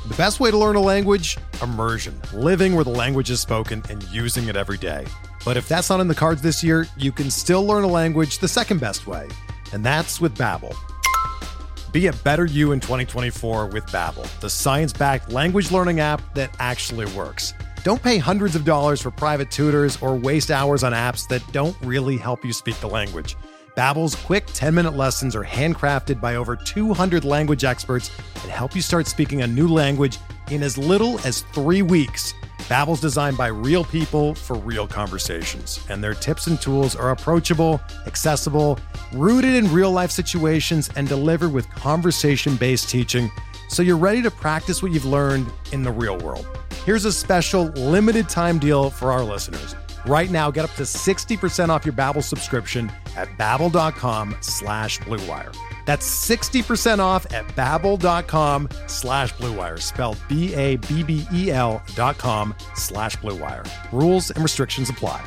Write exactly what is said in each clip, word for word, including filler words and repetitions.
The best way to learn a language? Immersion. Living where the language is spoken and using it every day. But if that's not in the cards this year, you can still learn a language the second best way, and that's with Babbel. Be a better you in twenty twenty-four with Babbel, the science-backed language learning app that actually works. Don't pay hundreds of dollars for private tutors or waste hours on apps that don't really help you speak the language. Babbel's quick ten-minute lessons are handcrafted by over two hundred language experts and help you start speaking a new language in as little as three weeks. Babbel's designed by real people for real conversations, and their tips and tools are approachable, accessible, rooted in real-life situations, and delivered with conversation-based teaching, so you're ready to practice what you've learned in the real world. Here's a special limited-time deal for our listeners. Right now, get up to sixty percent off your Babbel subscription at babbel.com slash Blue Wire. That's sixty percent off at babbel.com slash Blue Wire, spelled B A B B E L dot com slash Blue Wire. Rules and restrictions apply.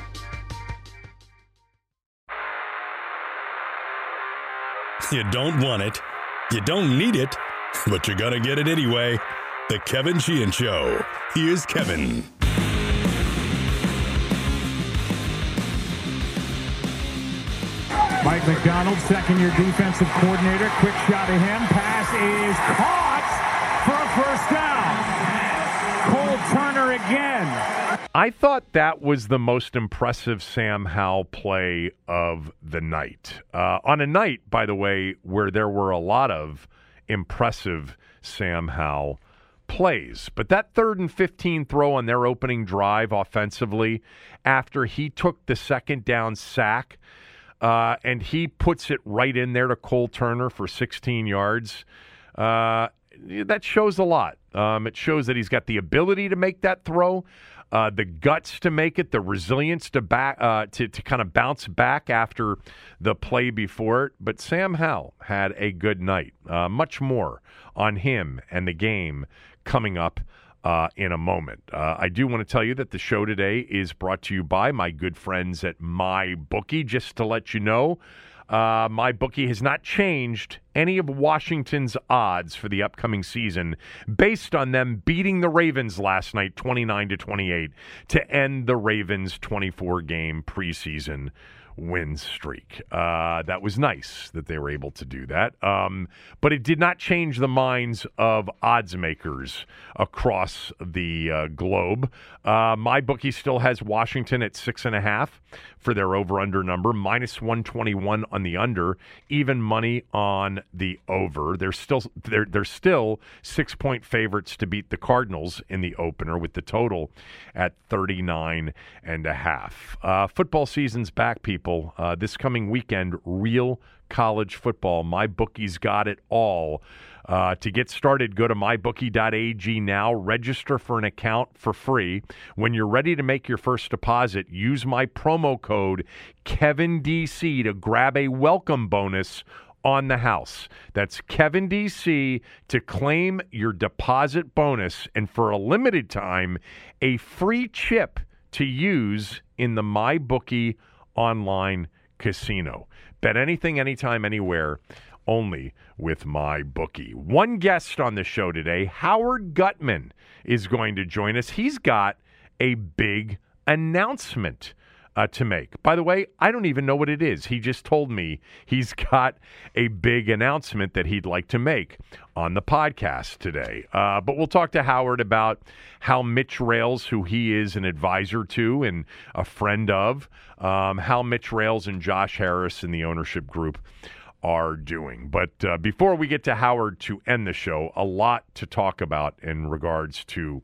You don't want it, you don't need it, but you're gonna get it anyway. The Kevin Sheehan Show. Here's Kevin. Mike McDonald, second-year defensive coordinator. Quick shot at him. Pass is caught for a first down. Cole Turner again. I thought that was the most impressive Sam Howell play of the night. Uh, on a night, by the way, where there were a lot of impressive Sam Howell plays. But that third and fifteen throw on their opening drive offensively, after he took the second down sack, Uh, and he puts it right in there to Cole Turner for sixteen yards. Uh, that shows a lot. Um, it shows that he's got the ability to make that throw, uh, the guts to make it, the resilience to back uh, to to kind of bounce back after the play before it. But Sam Howell had a good night. Uh, much more on him and the game coming up Uh, in a moment. Uh, I do want to tell you that the show today is brought to you by my good friends at MyBookie. Just to let you know, uh, MyBookie has not changed any of Washington's odds for the upcoming season based on them beating the Ravens last night twenty-nine to twenty-eight to end the Ravens' twenty-four game preseason win streak. Uh, that was nice that they were able to do that. Um, but it did not change the minds of odds makers across the uh, globe. Uh, MyBookie still has Washington at six and a half for their over-under number, minus one twenty-one on the under, even money on the over. They're still they're they're still six-point favorites to beat the Cardinals in the opener, with the total at thirty-nine and a half. Uh, football season's back, people. Uh, this coming weekend, real college football. MyBookie's got it all. Uh, to get started, go to my bookie dot a g now. Register for an account for free. When you're ready to make your first deposit, use my promo code Kevin D C to grab a welcome bonus on the house. That's Kevin D C to claim your deposit bonus, and for a limited time, a free chip to use in the MyBookie online casino. Bet anything, anytime, anywhere, only with MyBookie. One guest on the show today, Howard Gutman, is going to join us. He's got a big announcement uh, to make. By the way, I don't even know what it is. He just told me he's got a big announcement that he'd like to make on the podcast today. Uh, but we'll talk to Howard about how Mitch Rales, who he is an advisor to and a friend of, um, how Mitch Rales and Josh Harris and the ownership group are doing. But uh, before we get to Howard to end the show, a lot to talk about in regards to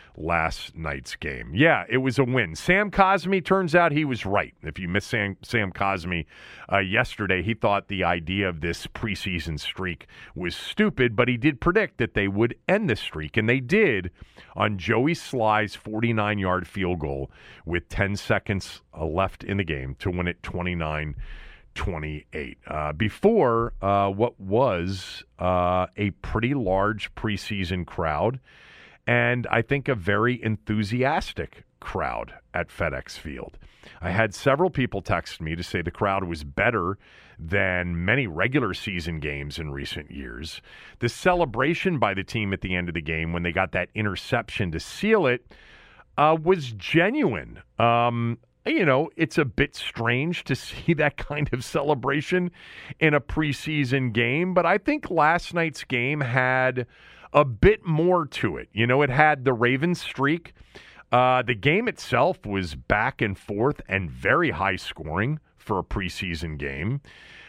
last night's game. Yeah, it was a win. Sam Cosmi, turns out he was right. If you missed Sam, Sam Cosmi uh, yesterday, he thought the idea of this preseason streak was stupid, but he did predict that they would end the streak, and they did on Joey Sly's forty-nine-yard field goal with ten seconds uh, left in the game to win it twenty-nine twenty-eight. Uh, before uh, what was uh, a pretty large preseason crowd and I think a very enthusiastic crowd at FedEx Field. I had several people text me to say the crowd was better than many regular season games in recent years. The celebration by the team at the end of the game when they got that interception to seal it uh, was genuine. Um, you know, it's a bit strange to see that kind of celebration in a preseason game, but I think last night's game had a bit more to it. You know, it had the Ravens streak. Uh, the game itself was back and forth and very high scoring for a preseason game.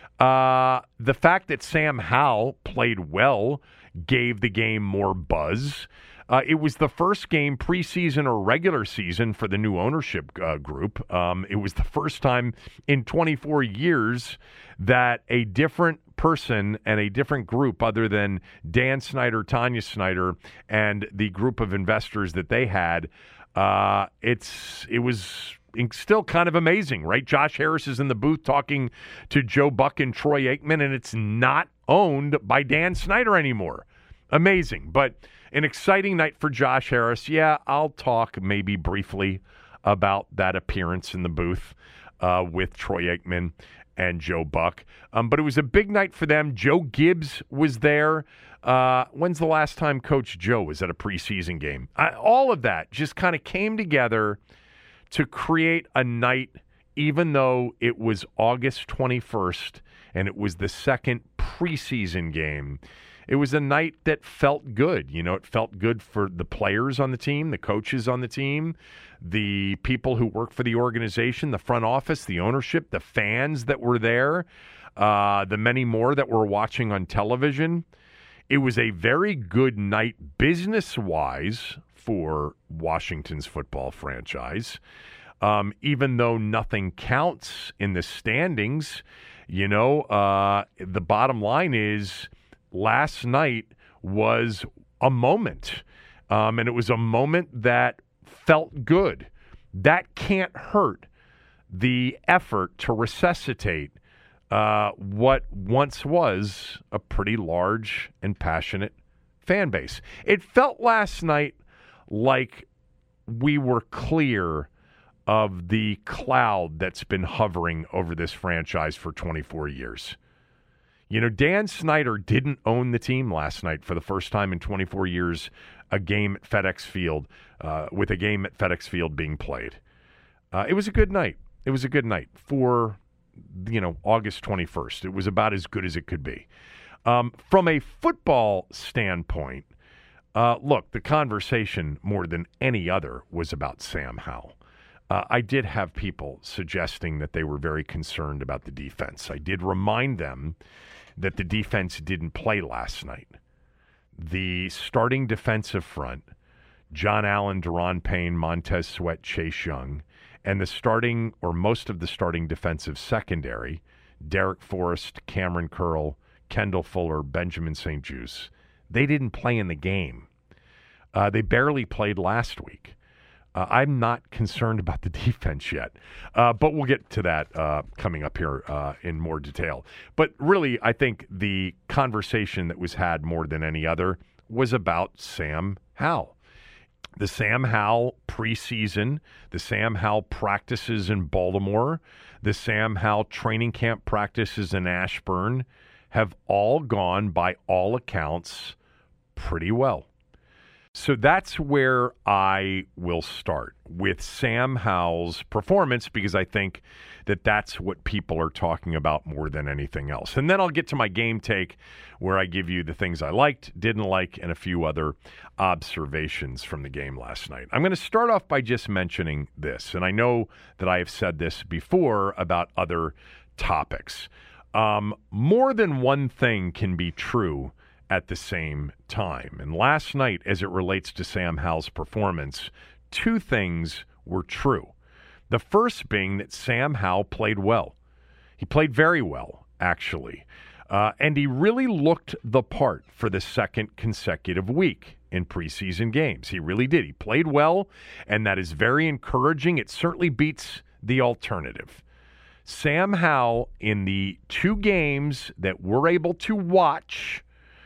Uh, the fact that Sam Howell played well gave the game more buzz. Uh, it was the first game, preseason or regular season, for the new ownership uh, group. Um, it was the first time in twenty-four years that a different person and a different group other than Dan Snyder, Tanya Snyder, and the group of investors that they had, uh, it's it was still kind of amazing, right? Josh Harris is in the booth talking to Joe Buck and Troy Aikman, and it's not owned by Dan Snyder anymore. Amazing, but an exciting night for Josh Harris. Yeah, I'll talk maybe briefly about that appearance in the booth uh, with Troy Aikman and Joe Buck. Um, but it was a big night for them. Joe Gibbs was there. Uh, when's the last time Coach Joe was at a preseason game? I, all of that just kind of came together to create a night, even though it was August twenty-first and it was the second preseason game. It was a night that felt good. You know, it felt good for the players on the team, the coaches on the team, the people who work for the organization, the front office, the ownership, the fans that were there, uh, the many more that were watching on television. It was a very good night business-wise for Washington's football franchise. Um, even though nothing counts in the standings, you know, uh, the bottom line is last night was a moment, um, and it was a moment that felt good. That can't hurt the effort to resuscitate uh, what once was a pretty large and passionate fan base. It felt last night like we were clear of the cloud that's been hovering over this franchise for twenty-four years. You know, Dan Snyder didn't own the team last night for the first time in twenty-four years, a game at FedEx Field, uh, with a game at FedEx Field being played. Uh, it was a good night. It was a good night for, you know, August twenty-first. It was about as good as it could be. Um, from a football standpoint, uh, look, the conversation more than any other was about Sam Howell. Uh, I did have people suggesting that they were very concerned about the defense. I did remind them that the defense didn't play last night. The starting defensive front, John Allen, Deron Payne, Montez Sweat, Chase Young, and the starting, or most of the starting defensive secondary, Derek Forrest, Cameron Curl, Kendall Fuller, Benjamin Saint Juste, they didn't play in the game. Uh, they barely played last week. Uh, I'm not concerned about the defense yet, uh, but we'll get to that uh, coming up here uh, in more detail. But really, I think the conversation that was had more than any other was about Sam Howell. The Sam Howell preseason, the Sam Howell practices in Baltimore, the Sam Howell training camp practices in Ashburn have all gone, by all accounts, pretty well. So that's where I will start, with Sam Howell's performance, because I think that that's what people are talking about more than anything else. And then I'll get to my game take, where I give you the things I liked, didn't like, and a few other observations from the game last night. I'm going to start off by just mentioning this, and I know that I have said this before about other topics. Um, more than one thing can be true at the same time. And last night, as it relates to Sam Howell's performance, two things were true. The first being that Sam Howell played well. He played very well, actually. Uh, and he really looked the part for the second consecutive week in preseason games. He really did. He played well, and that is very encouraging. It certainly beats the alternative. Sam Howell, in the two games that we're able to watch,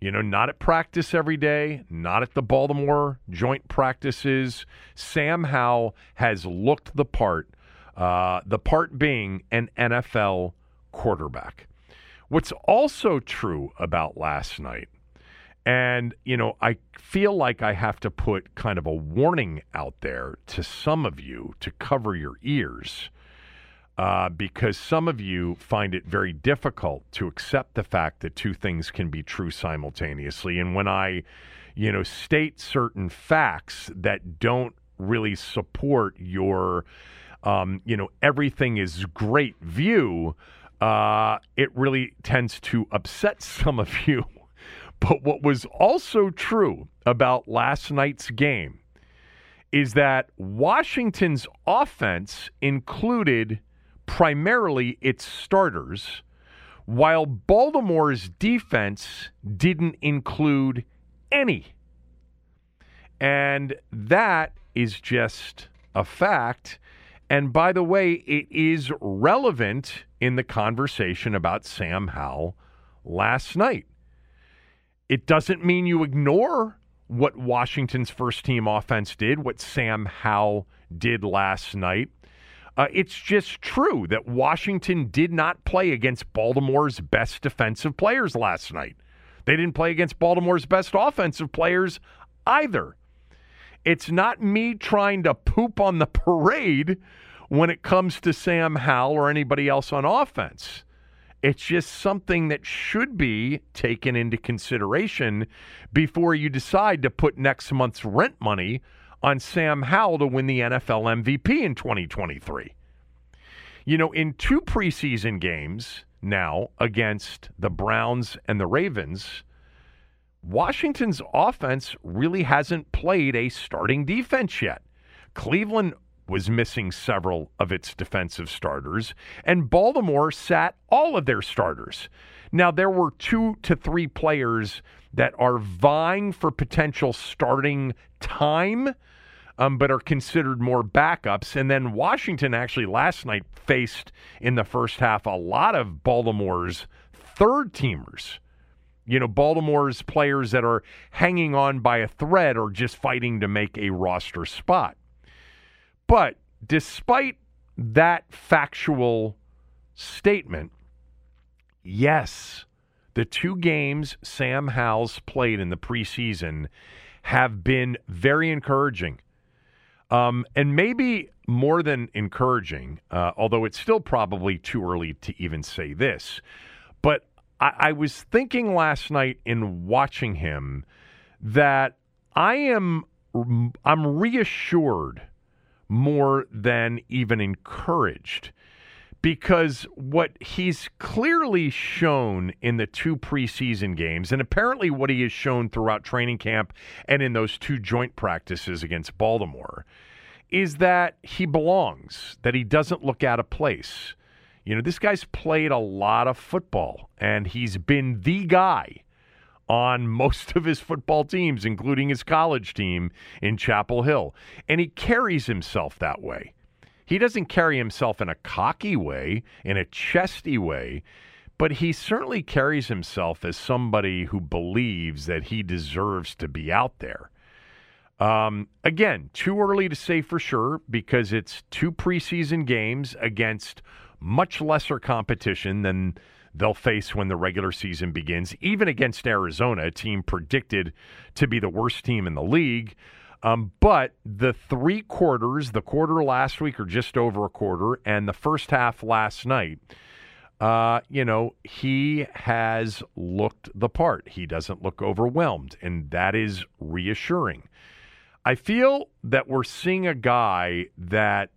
You know, not at practice every day, not at the Baltimore joint practices. Sam Howell has looked the part, uh, the part being an N F L quarterback. What's also true about last night, and, you know, I feel like I have to put kind of a warning out there to some of you to cover your ears, Uh, because some of you find it very difficult to accept the fact that two things can be true simultaneously. And when I, you know, state certain facts that don't really support your, um, you know, everything is great view, uh, it really tends to upset some of you. But what was also true about last night's game is that Washington's offense included primarily its starters, while Baltimore's defense didn't include any. And that is just a fact. And by the way, it is relevant in the conversation about Sam Howell last night. It doesn't mean you ignore what Washington's first team offense did, what Sam Howell did last night. Uh, it's just true that Washington did not play against Baltimore's best defensive players last night. They didn't play against Baltimore's best offensive players either. It's not me trying to poop on the parade when it comes to Sam Howell or anybody else on offense. It's just something that should be taken into consideration before you decide to put next month's rent money on Sam Howell to win the N F L M V P in twenty twenty-three. You know, in two preseason games now against the Browns and the Ravens, Washington's offense really hasn't played a starting defense yet. Cleveland was missing several of its defensive starters, and Baltimore sat all of their starters. Now, there were two to three players that are vying for potential starting time, um, but are considered more backups. And then Washington actually last night faced in the first half a lot of Baltimore's third-teamers. You know, Baltimore's players that are hanging on by a thread or just fighting to make a roster spot. But despite that factual statement, yes, the two games Sam Howell's played in the preseason have been very encouraging. Um, and maybe more than encouraging, uh, although it's still probably too early to even say this. But I, I was thinking last night in watching him that I am I'm reassured more than even encouraged, because what he's clearly shown in the two preseason games, and apparently what he has shown throughout training camp and in those two joint practices against Baltimore, is that he belongs, that he doesn't look out of place. You know, this guy's played a lot of football, and he's been the guy on most of his football teams, including his college team in Chapel Hill. And he carries himself that way. He doesn't carry himself in a cocky way, in a chesty way, but he certainly carries himself as somebody who believes that he deserves to be out there. Um, again, too early to say for sure, because it's two preseason games against much lesser competition than they'll face when the regular season begins, even against Arizona, a team predicted to be the worst team in the league. Um, but the three quarters, the quarter last week or just over a quarter, and the first half last night, uh, you know, he has looked the part. He doesn't look overwhelmed, and that is reassuring. I feel that we're seeing a guy that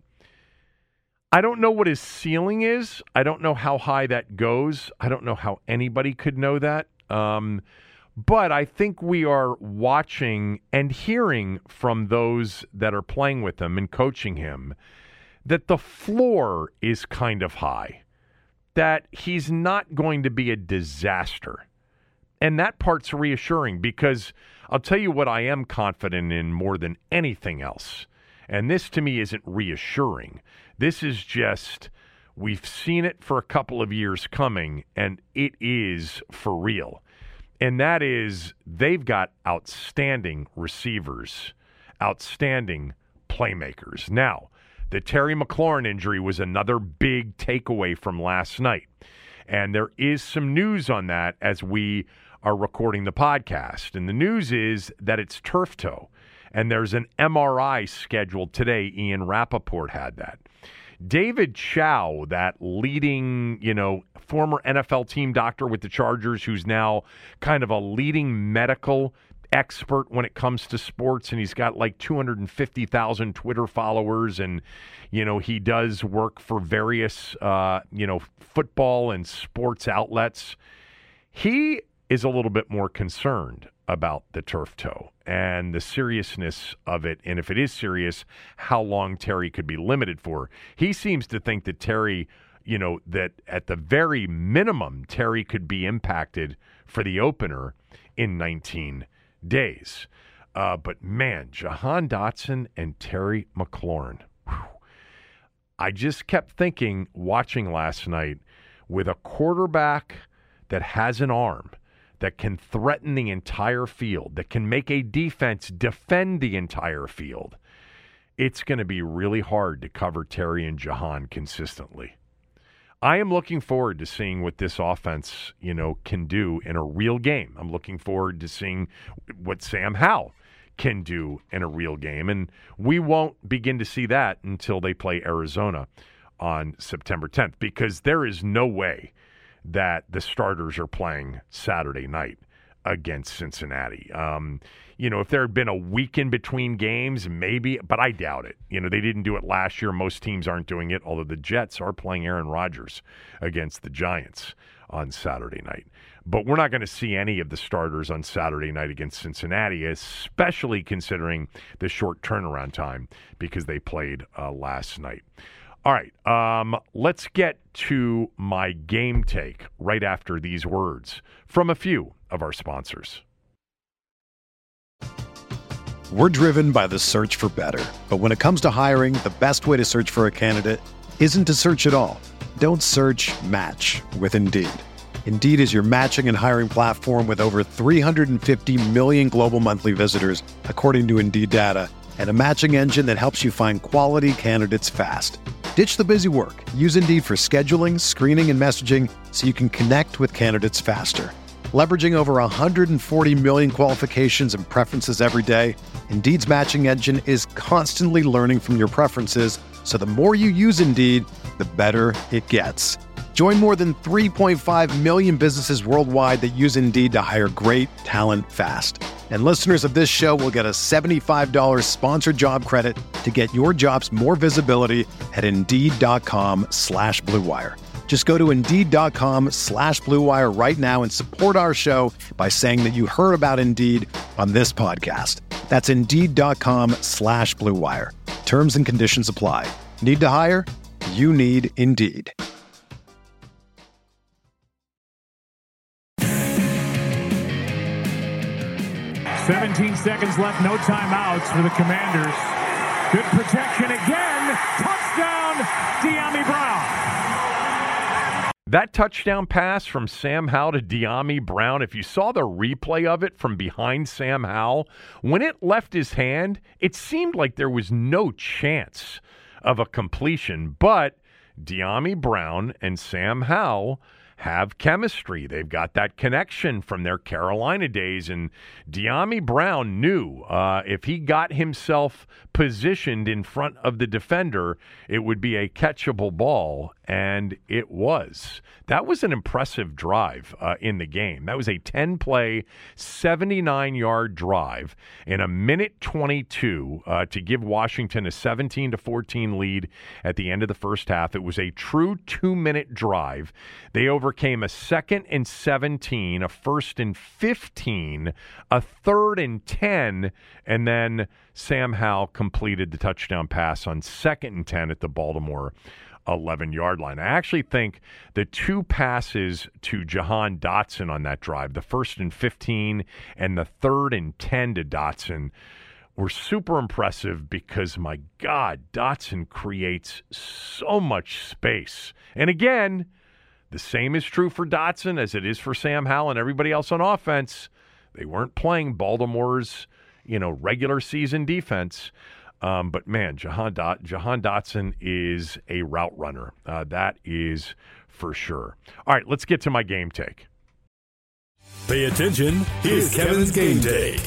I don't know what his ceiling is. I don't know how high that goes. I don't know how anybody could know that. Um, but I think we are watching and hearing from those that are playing with him and coaching him that the floor is kind of high, that he's not going to be a disaster. And that part's reassuring, because I'll tell you what I am confident in more than anything else. And this to me isn't reassuring. This is just, we've seen it for a couple of years coming, and it is for real. And that is they've got outstanding receivers, outstanding playmakers. Now, the Terry McLaurin injury was another big takeaway from last night. And there is some news on that as we are recording the podcast. And the news is that it's turf toe. And there's an M R I scheduled today. Ian Rappaport had that. David Chow, that leading, you know, former N F L team doctor with the Chargers, who's now kind of a leading medical expert when it comes to sports, and he's got like two hundred fifty thousand Twitter followers, and, you know, he does work for various, uh, you know, football and sports outlets. He is a little bit more concerned about the turf toe and the seriousness of it, and if it is serious, how long Terry could be limited for. He seems to think that Terry, you know, that at the very minimum, Terry could be impacted for the opener in nineteen days. Uh, but man, Jahan Dotson and Terry McLaurin, whew, I just kept thinking, watching last night, with a quarterback that has an arm, that can threaten the entire field, that can make a defense defend the entire field, it's going to be really hard to cover Terry and Jahan consistently. I am looking forward to seeing what this offense, you know, can do in a real game. I'm looking forward to seeing what Sam Howell can do in a real game, and we won't begin to see that until they play Arizona on September tenth, because there is no way that the starters are playing Saturday night against Cincinnati. Um, you know, if there had been a week in between games, maybe, but I doubt it. You know, they didn't do it last year. Most teams aren't doing it, although the Jets are playing Aaron Rodgers against the Giants on Saturday night. But we're not going to see any of the starters on Saturday night against Cincinnati, especially considering the short turnaround time because they played uh, last night. All right, um, let's get to my game take right after these words from a few of our sponsors. We're driven by the search for better. But when it comes to hiring, the best way to search for a candidate isn't to search at all. Don't search, match with Indeed. Indeed is your matching and hiring platform with over three hundred fifty million global monthly visitors, according to Indeed data, and a matching engine that helps you find quality candidates fast. Ditch the busy work. Use Indeed for scheduling, screening, and messaging so you can connect with candidates faster. Leveraging over one hundred forty million qualifications and preferences every day, Indeed's matching engine is constantly learning from your preferences, so the more you use Indeed, the better it gets. Join more than three point five million businesses worldwide that use Indeed to hire great talent fast. And listeners of this show will get a seventy-five dollars sponsored job credit to get your jobs more visibility at Indeed.com slash Blue Wire. Just go to Indeed.com slash Blue Wire right now and support our show by saying that you heard about Indeed on this podcast. That's Indeed.com slash Blue Wire. Terms and conditions apply. Need to hire? You need Indeed. seventeen seconds left, no timeouts for the Commanders. Good protection again. Touchdown, Dyami Brown. That touchdown pass from Sam Howell to Dyami Brown, if you saw the replay of it from behind Sam Howell, when it left his hand, it seemed like there was no chance of a completion. But Dyami Brown and Sam Howell have chemistry. They've got that connection from their Carolina days, and Dyami Brown knew uh, if he got himself positioned in front of the defender, it would be a catchable ball, and it was. That was an impressive drive uh, in the game. That was a ten-play, seventy-nine-yard drive in a minute twenty-two uh, to give Washington a seventeen to fourteen lead at the end of the first half. It was a true two-minute drive. They overcame a second and seventeen, a first and fifteen, a third and ten, and then Sam Howell completed the touchdown pass on second and ten at the Baltimore eleven-yard line. I actually think the two passes to Jahan Dotson on that drive, the first and fifteen and the third and ten to Dotson, were super impressive because, my God, Dotson creates so much space. And again, The same is true for Dotson as it is for Sam Howell and everybody else on offense. They weren't playing Baltimore's, you know, regular season defense. Um, but, man, Jahan, Dot- Jahan Dotson is a route runner. Uh, that is for sure. All right, let's get to my game take. Pay attention. Here's Kevin's game take.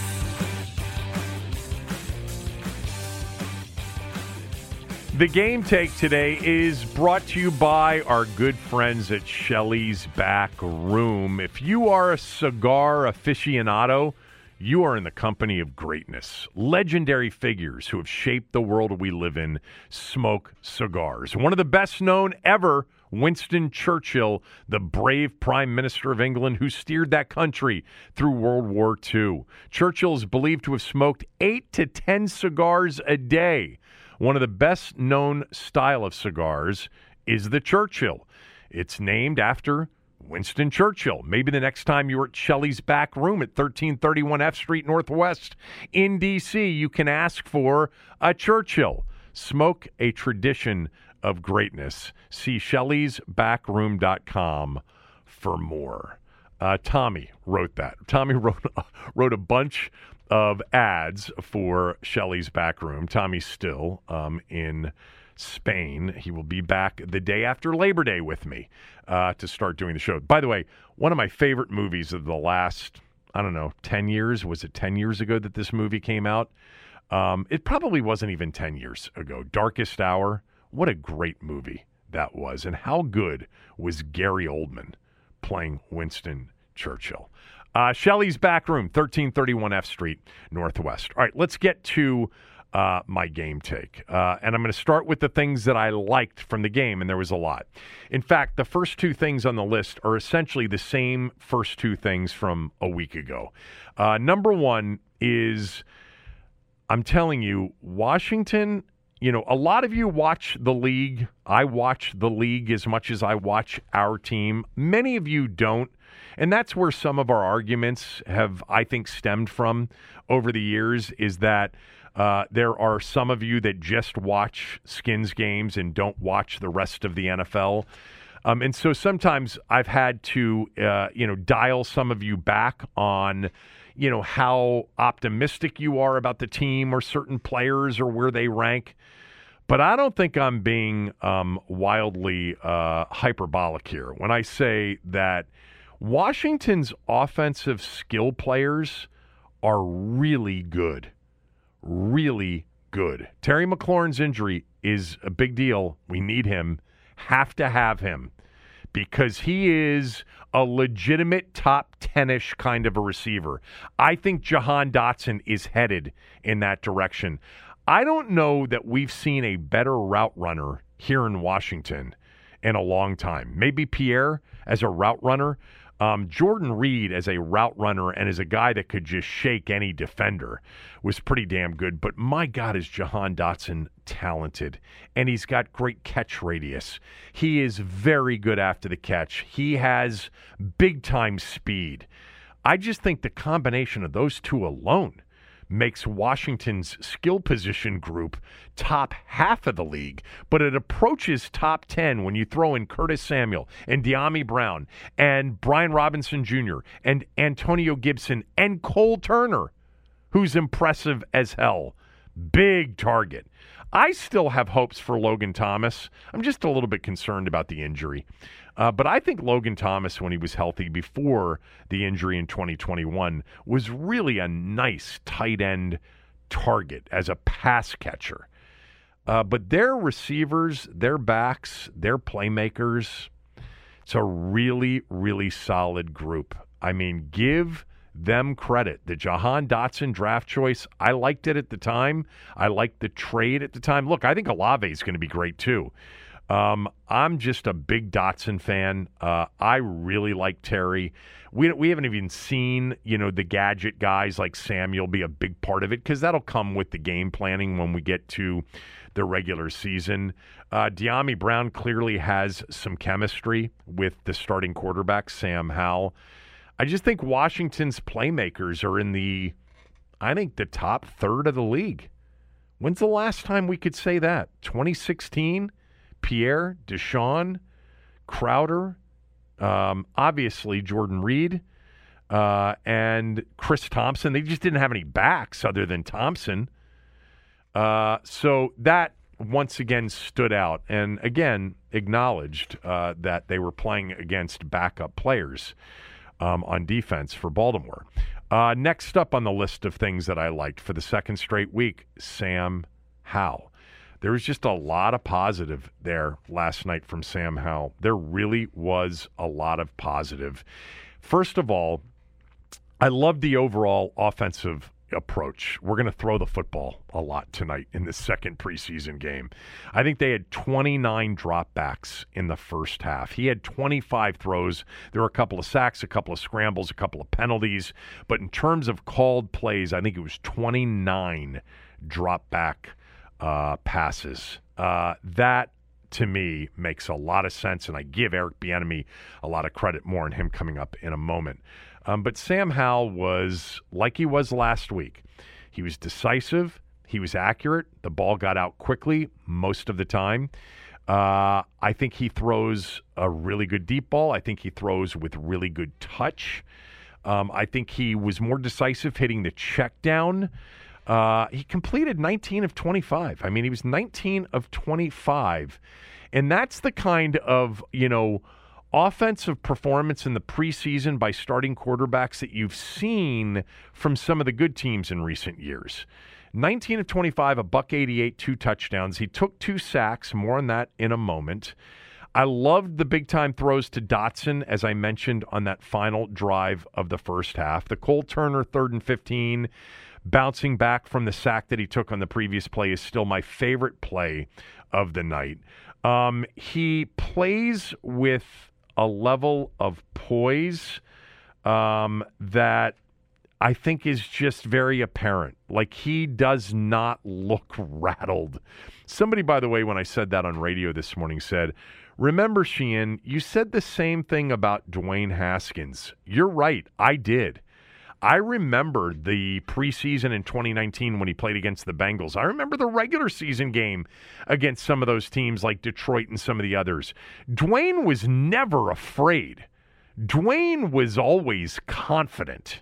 The game take today is brought to you by our good friends at Shelley's Back Room. If you are a cigar aficionado, you are in the company of greatness. Legendary figures who have shaped the world we live in smoke cigars. One of the best known ever, Winston Churchill, the brave Prime Minister of England who steered that country through World War Two. Churchill is believed to have smoked eight to ten cigars a day. One of the best known style of cigars is the Churchill. It's named after Winston Churchill. Maybe the next time you're at Shelley's Back Room at thirteen thirty-one F Street Northwest in D C, you can ask for a Churchill. Smoke a tradition of greatness. See Shelleys Back Room dot com for more. Uh, Tommy wrote that. Tommy wrote, wrote a bunch of ads for Shelley's Back Room. Tommy's still um, in Spain. He will be back the day after Labor Day with me uh, to start doing the show. By the way, one of my favorite movies of the last, I don't know, ten years, was it ten years ago that this movie came out? Um, it probably wasn't even ten years ago. Darkest Hour. What a great movie that was. And how good was Gary Oldman playing Winston Churchill? Uh, Shelley's Back Room, thirteen thirty-one F Street Northwest. All right, let's get to uh, my game take. Uh, and I'm going to start with the things that I liked from the game, and there was a lot. In fact, the first two things on the list are essentially the same first two things from a week ago. Uh, number one is, I'm telling you, Washington, you know, a lot of you watch the league. I watch the league as much as I watch our team. Many of you don't. And that's where some of our arguments have, I think, stemmed from over the years, is that uh, there are some of you that just watch Skins games and don't watch the rest of the N F L. Um, and so sometimes I've had to, uh, you know, dial some of you back on, you know, how optimistic you are about the team or certain players or where they rank. But I don't think I'm being um, wildly uh, hyperbolic here when I say that Washington's offensive skill players are really good, really good. Terry McLaurin's injury is a big deal. We need him, have to have him, because he is a legitimate top ten-ish kind of a receiver. I think Jahan Dotson is headed in that direction. I don't know that we've seen a better route runner here in Washington in a long time. Maybe Pierre as a route runner. Um, Jordan Reed as a route runner and as a guy that could just shake any defender was pretty damn good. But my God, is Jahan Dotson talented, and he's got great catch radius. He is very good after the catch. He has big-time speed. I just think the combination of those two alone makes Washington's skill position group top half of the league, but it approaches top ten when you throw in Curtis Samuel and De'Ami Brown and Brian Robinson Junior and Antonio Gibson and Cole Turner, who's impressive as hell. Big target. I still have hopes for Logan Thomas. I'm just a little bit concerned about the injury. Uh, but I think Logan Thomas, when he was healthy before the injury in twenty twenty-one, was really a nice tight end target as a pass catcher. Uh, but their receivers, their backs, their playmakers, it's a really, really solid group. I mean, give them credit. The Jahan Dotson draft choice, I liked it at the time. I liked the trade at the time. Look, I think Olave is going to be great too. Um, I'm just a big Dotson fan. Uh, I really like Terry. We we haven't even seen, you know, the gadget guys like Samuel be a big part of it, because that'll come with the game planning when we get to the regular season. Uh, De'Ami Brown clearly has some chemistry with the starting quarterback, Sam Howell. I just think Washington's playmakers are in the, I think, the top third of the league. When's the last time we could say that? twenty sixteen? Pierre, Deshaun, Crowder, um, obviously Jordan Reed, uh, and Chris Thompson. They just didn't have any backs other than Thompson. Uh, so that once again stood out and, again, acknowledged uh, that they were playing against backup players um, on defense for Baltimore. Uh, next up on the list of things that I liked for the second straight week, Sam Howell. There was just a lot of positive there last night from Sam Howell. There really was a lot of positive. First of all, I love the overall offensive approach. We're going to throw the football a lot tonight in the second preseason game. I think they had twenty-nine dropbacks in the first half. He had twenty-five throws. There were a couple of sacks, a couple of scrambles, a couple of penalties. But in terms of called plays, I think it was twenty-nine dropback uh, passes. Uh, that, to me, makes a lot of sense, and I give Eric Bieniemy a lot of credit more on him coming up in a moment. Um, but Sam Howell was like he was last week. He was decisive. He was accurate. The ball got out quickly most of the time. Uh, I think he throws a really good deep ball. I think he throws with really good touch. Um, I think he was more decisive hitting the check down. Uh, he completed nineteen of twenty-five. I mean, he was nineteen of twenty-five. And that's the kind of, you know, offensive performance in the preseason by starting quarterbacks that you've seen from some of the good teams in recent years. nineteen of twenty-five, a buck eighty-eight, two touchdowns. He took two sacks. More on that in a moment. I loved the big-time throws to Dotson, as I mentioned, on that final drive of the first half. The Cole Turner third and fifteen, bouncing back from the sack that he took on the previous play, is still my favorite play of the night. Um, he plays with a level of poise um, that I think is just very apparent. Like, he does not look rattled. Somebody, by the way, when I said that on radio this morning said, remember, Sheehan, you said the same thing about Dwayne Haskins. You're right. I did. I remember the preseason in twenty nineteen when he played against the Bengals. I remember the regular season game against some of those teams like Detroit and some of the others. Dwayne was never afraid. Dwayne was always confident.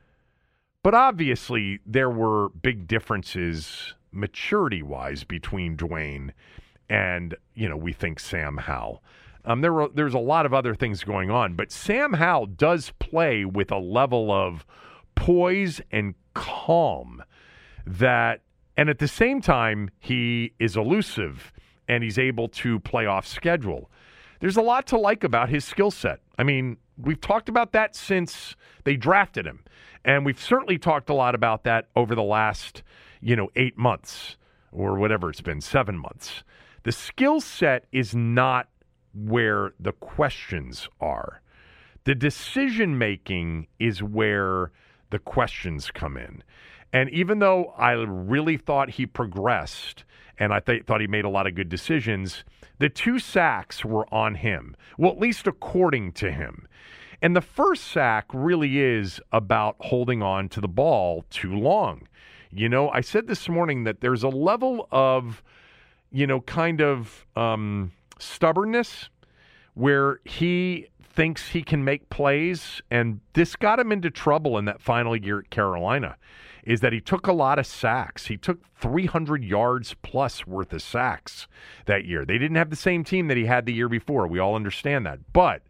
But obviously, there were big differences maturity-wise between Dwayne and, you know, we think Sam Howell. Um, there were, there's a lot of other things going on, but Sam Howell does play with a level of poise and calm that, and at the same time, he is elusive and he's able to play off schedule. There's a lot to like about his skill set. I mean, we've talked about that since they drafted him, and we've certainly talked a lot about that over the last, you know, eight months or whatever it's been, seven months. The skill set is not where the questions are. The decision-making is where the questions come in. And even though I really thought he progressed and I th- thought he made a lot of good decisions, the two sacks were on him. Well, at least according to him. And the first sack really is about holding on to the ball too long. You know, I said this morning that there's a level of, you know, kind of um, stubbornness where he thinks he can make plays, and this got him into trouble in that final year at Carolina, is that he took a lot of sacks. He took three hundred yards plus worth of sacks that year. They didn't have the same team that he had the year before. We all understand that. But,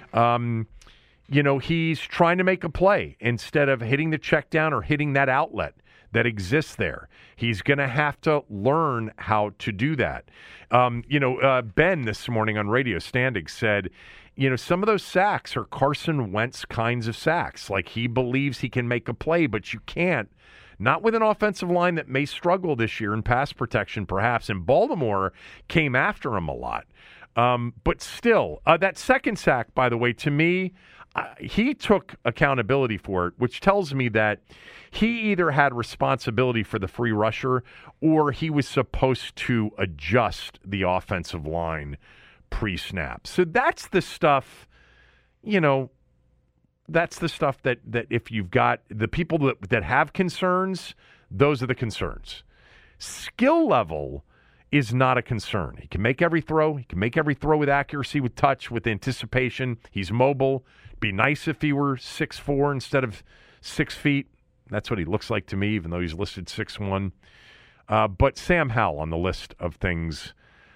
um, you know, he's trying to make a play instead of hitting the check down or hitting that outlet that exists there. He's going to have to learn how to do that. Um, you know, uh, Ben this morning on Radio Standing said, you know, some of those sacks are Carson Wentz kinds of sacks. Like, he believes he can make a play, but you can't. Not with an offensive line that may struggle this year in pass protection, perhaps. And Baltimore came after him a lot. Um, but still, uh, that second sack, by the way, to me, uh, he took accountability for it, which tells me that he either had responsibility for the free rusher or he was supposed to adjust the offensive line pre-snap. So that's the stuff, you know, that's the stuff that, that if you've got the people that, that have concerns, those are the concerns. Skill level is not a concern. He can make every throw. He can make every throw with accuracy, with touch, with anticipation. He's mobile. Be nice if he were six foot four instead of six feet. That's what he looks like to me, even though he's listed six foot one. Uh, but Sam Howell on the list of things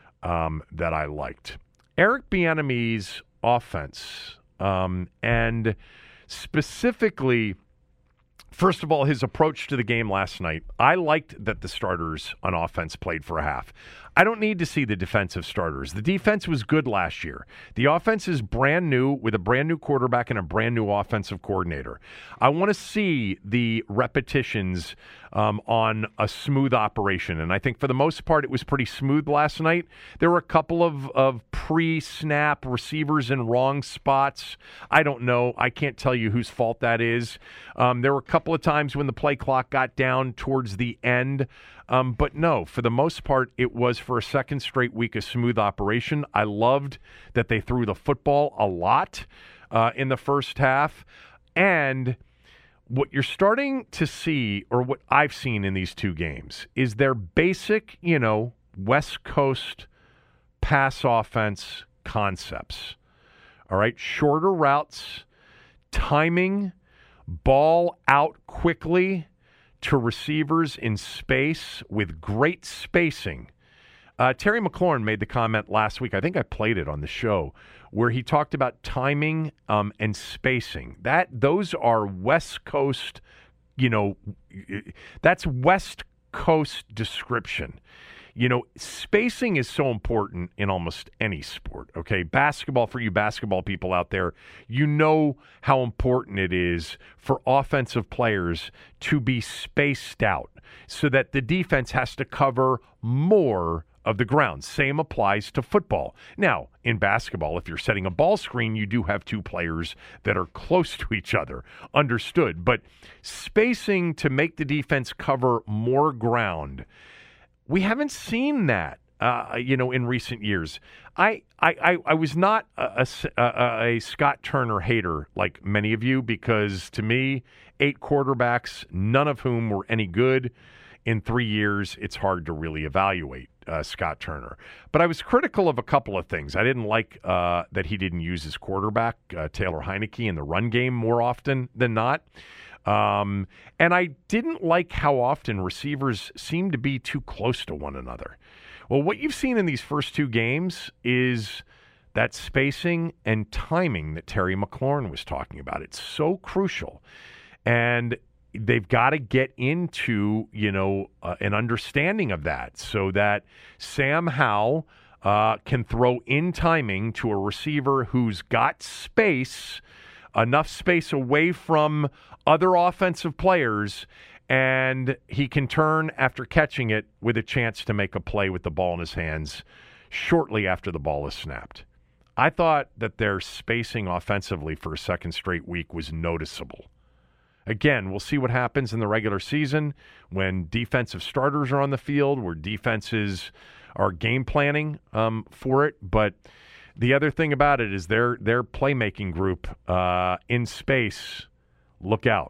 um, that I liked. Eric Bieniemy's offense, um, and specifically, first of all, his approach to the game last night. I liked that the starters on offense played for a half. I don't need to see the defensive starters. The defense was good last year. The offense is brand new with a brand new quarterback and a brand new offensive coordinator. I want to see the repetitions um, on a smooth operation, and I think for the most part it was pretty smooth last night. There were a couple of, of pre-snap receivers in wrong spots. I don't know. I can't tell you whose fault that is. Um, there were a couple of times when the play clock got down towards the end. Um, but no, for the most part, it was for a second straight week a smooth operation. I loved that they threw the football a lot uh, in the first half. And what you're starting to see, or what I've seen in these two games, is their basic, you know, West Coast pass offense concepts. All right, shorter routes, timing, ball out quickly to receivers in space with great spacing. Uh, Terry McLaurin made the comment last week, I think I played it on the show, where he talked about timing um, and spacing. That those are West Coast, you know, that's West Coast description. You know, spacing is so important in almost any sport, okay? Basketball, for you basketball people out there, you know how important it is for offensive players to be spaced out so that the defense has to cover more of the ground. Same applies to football. Now, in basketball, if you're setting a ball screen, you do have two players that are close to each other. Understood. But spacing to make the defense cover more ground, we haven't seen that, uh, you know, in recent years. I I, I was not a, a, a Scott Turner hater like many of you, because to me, eight quarterbacks, none of whom were any good in three years, it's hard to really evaluate uh, Scott Turner. But I was critical of a couple of things. I didn't like uh, that he didn't use his quarterback, uh, Taylor Heineke, in the run game more often than not. Um, and I didn't like how often receivers seem to be too close to one another. Well, what you've seen in these first two games is that spacing and timing that Terry McLaurin was talking about. It's so crucial. And they've got to get into, you know, uh, an understanding of that so that Sam Howell uh, can throw in timing to a receiver who's got space, enough space away from other offensive players, and he can turn after catching it with a chance to make a play with the ball in his hands shortly after the ball is snapped. I thought that their spacing offensively for a second straight week was noticeable. Again, we'll see what happens in the regular season when defensive starters are on the field, where defenses are game planning um, for it. But the other thing about it is their their playmaking group uh, in space, look out.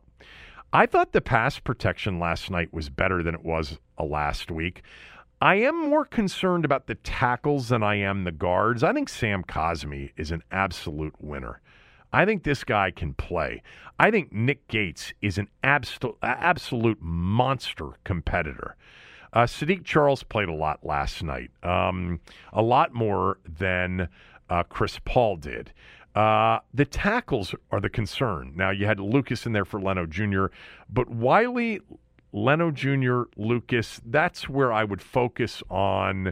I thought the pass protection last night was better than it was uh, last week. I am more concerned about the tackles than I am the guards. I think Sam Cosmi is an absolute winner. I think this guy can play. I think Nick Gates is an abso- absolute monster competitor. Uh, Sadiq Charles played a lot last night, um, a lot more than uh, Chris Paul did. Uh, the tackles are the concern. Now, you had Lucas in there for Leno Junior, but Wiley, Leno Junior, Lucas, that's where I would focus on.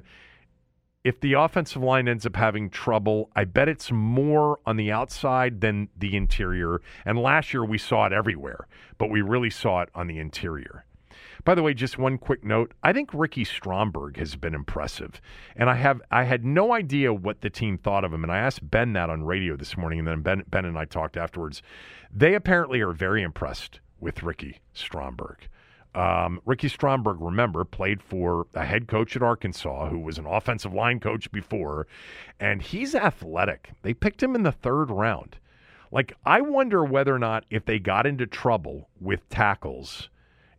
If the offensive line ends up having trouble, I bet it's more on the outside than the interior. And last year we saw it everywhere, but we really saw it on the interior. By the way, just one quick note. I think Ricky Stromberg has been impressive. And I have I had no idea what the team thought of him. And I asked Ben that on radio this morning, and then Ben, Ben and I talked afterwards. They apparently are very impressed with Ricky Stromberg. Um, Ricky Stromberg, remember, played for a head coach at Arkansas who was an offensive line coach before, and he's athletic. They picked him in the third round. Like, I wonder whether or not if they got into trouble with tackles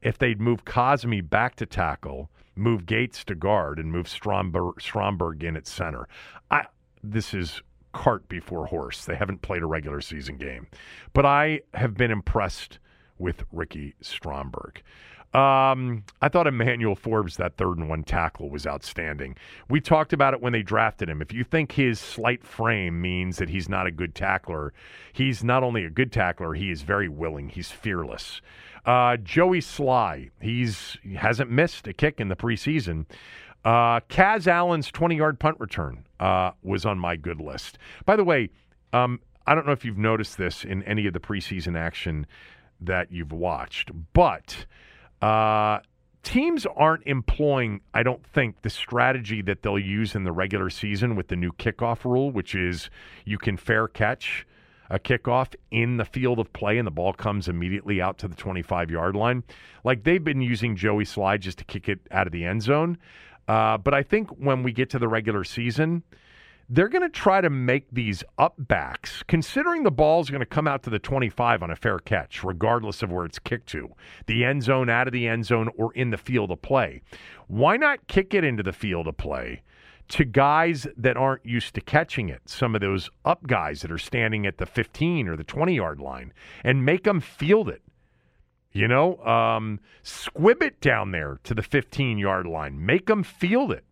if they'd move Cosme back to tackle, move Gates to guard, and move Stromberg, Stromberg in at center. I This is cart before horse. They haven't played a regular season game. But I have been impressed with Ricky Stromberg. Um, I thought Emmanuel Forbes, that third and one tackle, was outstanding. We talked about it when they drafted him. If you think his slight frame means that he's not a good tackler, he's not only a good tackler, he is very willing. He's fearless. Uh, Joey Sly, he's, he hasn't missed a kick in the preseason. Uh, Kaz Allen's twenty-yard punt return uh, was on my good list. By the way, um, I don't know if you've noticed this in any of the preseason action that you've watched, but uh, teams aren't employing, I don't think, the strategy that they'll use in the regular season with the new kickoff rule, which is you can fair catch a kickoff in the field of play and the ball comes immediately out to the twenty-five-yard line. Like they've been using Joey Sly just to kick it out of the end zone. Uh, but I think when we get to the regular season, they're going to try to make these up backs, considering the ball's going to come out to the twenty-five on a fair catch, regardless of where it's kicked to, the end zone, out of the end zone, or in the field of play. Why not kick it into the field of play to guys that aren't used to catching it, some of those up guys that are standing at the fifteen or the twenty-yard line, and make them field it? You know, um, squib it down there to the fifteen-yard line. Make them field it.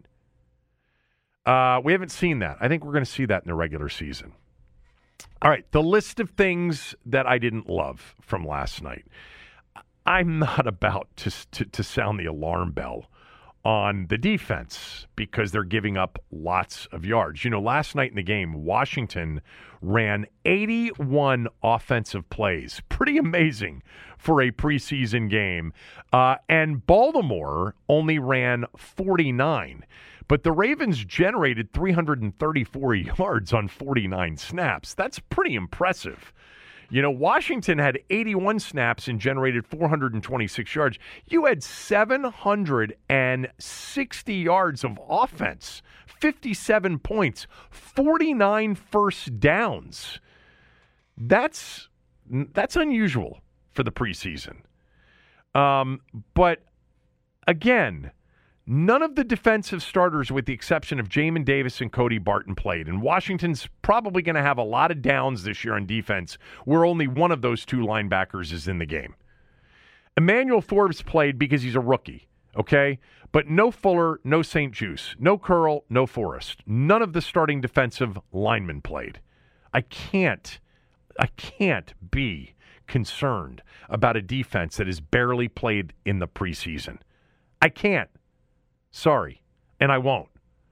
Uh, we haven't seen that. I think we're going to see that in the regular season. All right, the list of things that I didn't love from last night. I'm not about to, to, to sound the alarm bell on the defense because they're giving up lots of yards. You know, last night in the game, Washington ran eighty-one offensive plays. Pretty amazing for a preseason game. Uh, and Baltimore only ran forty-nine. But the Ravens generated three hundred thirty-four yards on forty-nine snaps. That's pretty impressive. You know, Washington had eighty-one snaps and generated four hundred twenty-six yards. You had seven hundred sixty yards of offense, fifty-seven points, forty-nine first downs. That's that's unusual for the preseason. Um, but again, none of the defensive starters, with the exception of Jamin Davis and Cody Barton, played. And Washington's probably going to have a lot of downs this year on defense where only one of those two linebackers is in the game. Emmanuel Forbes played because he's a rookie, okay? But no Fuller, no Saint Juice, no Curl, no Forrest. None of the starting defensive linemen played. I can't, I can't be concerned about a defense that has barely played in the preseason. I can't. Sorry, and I won't.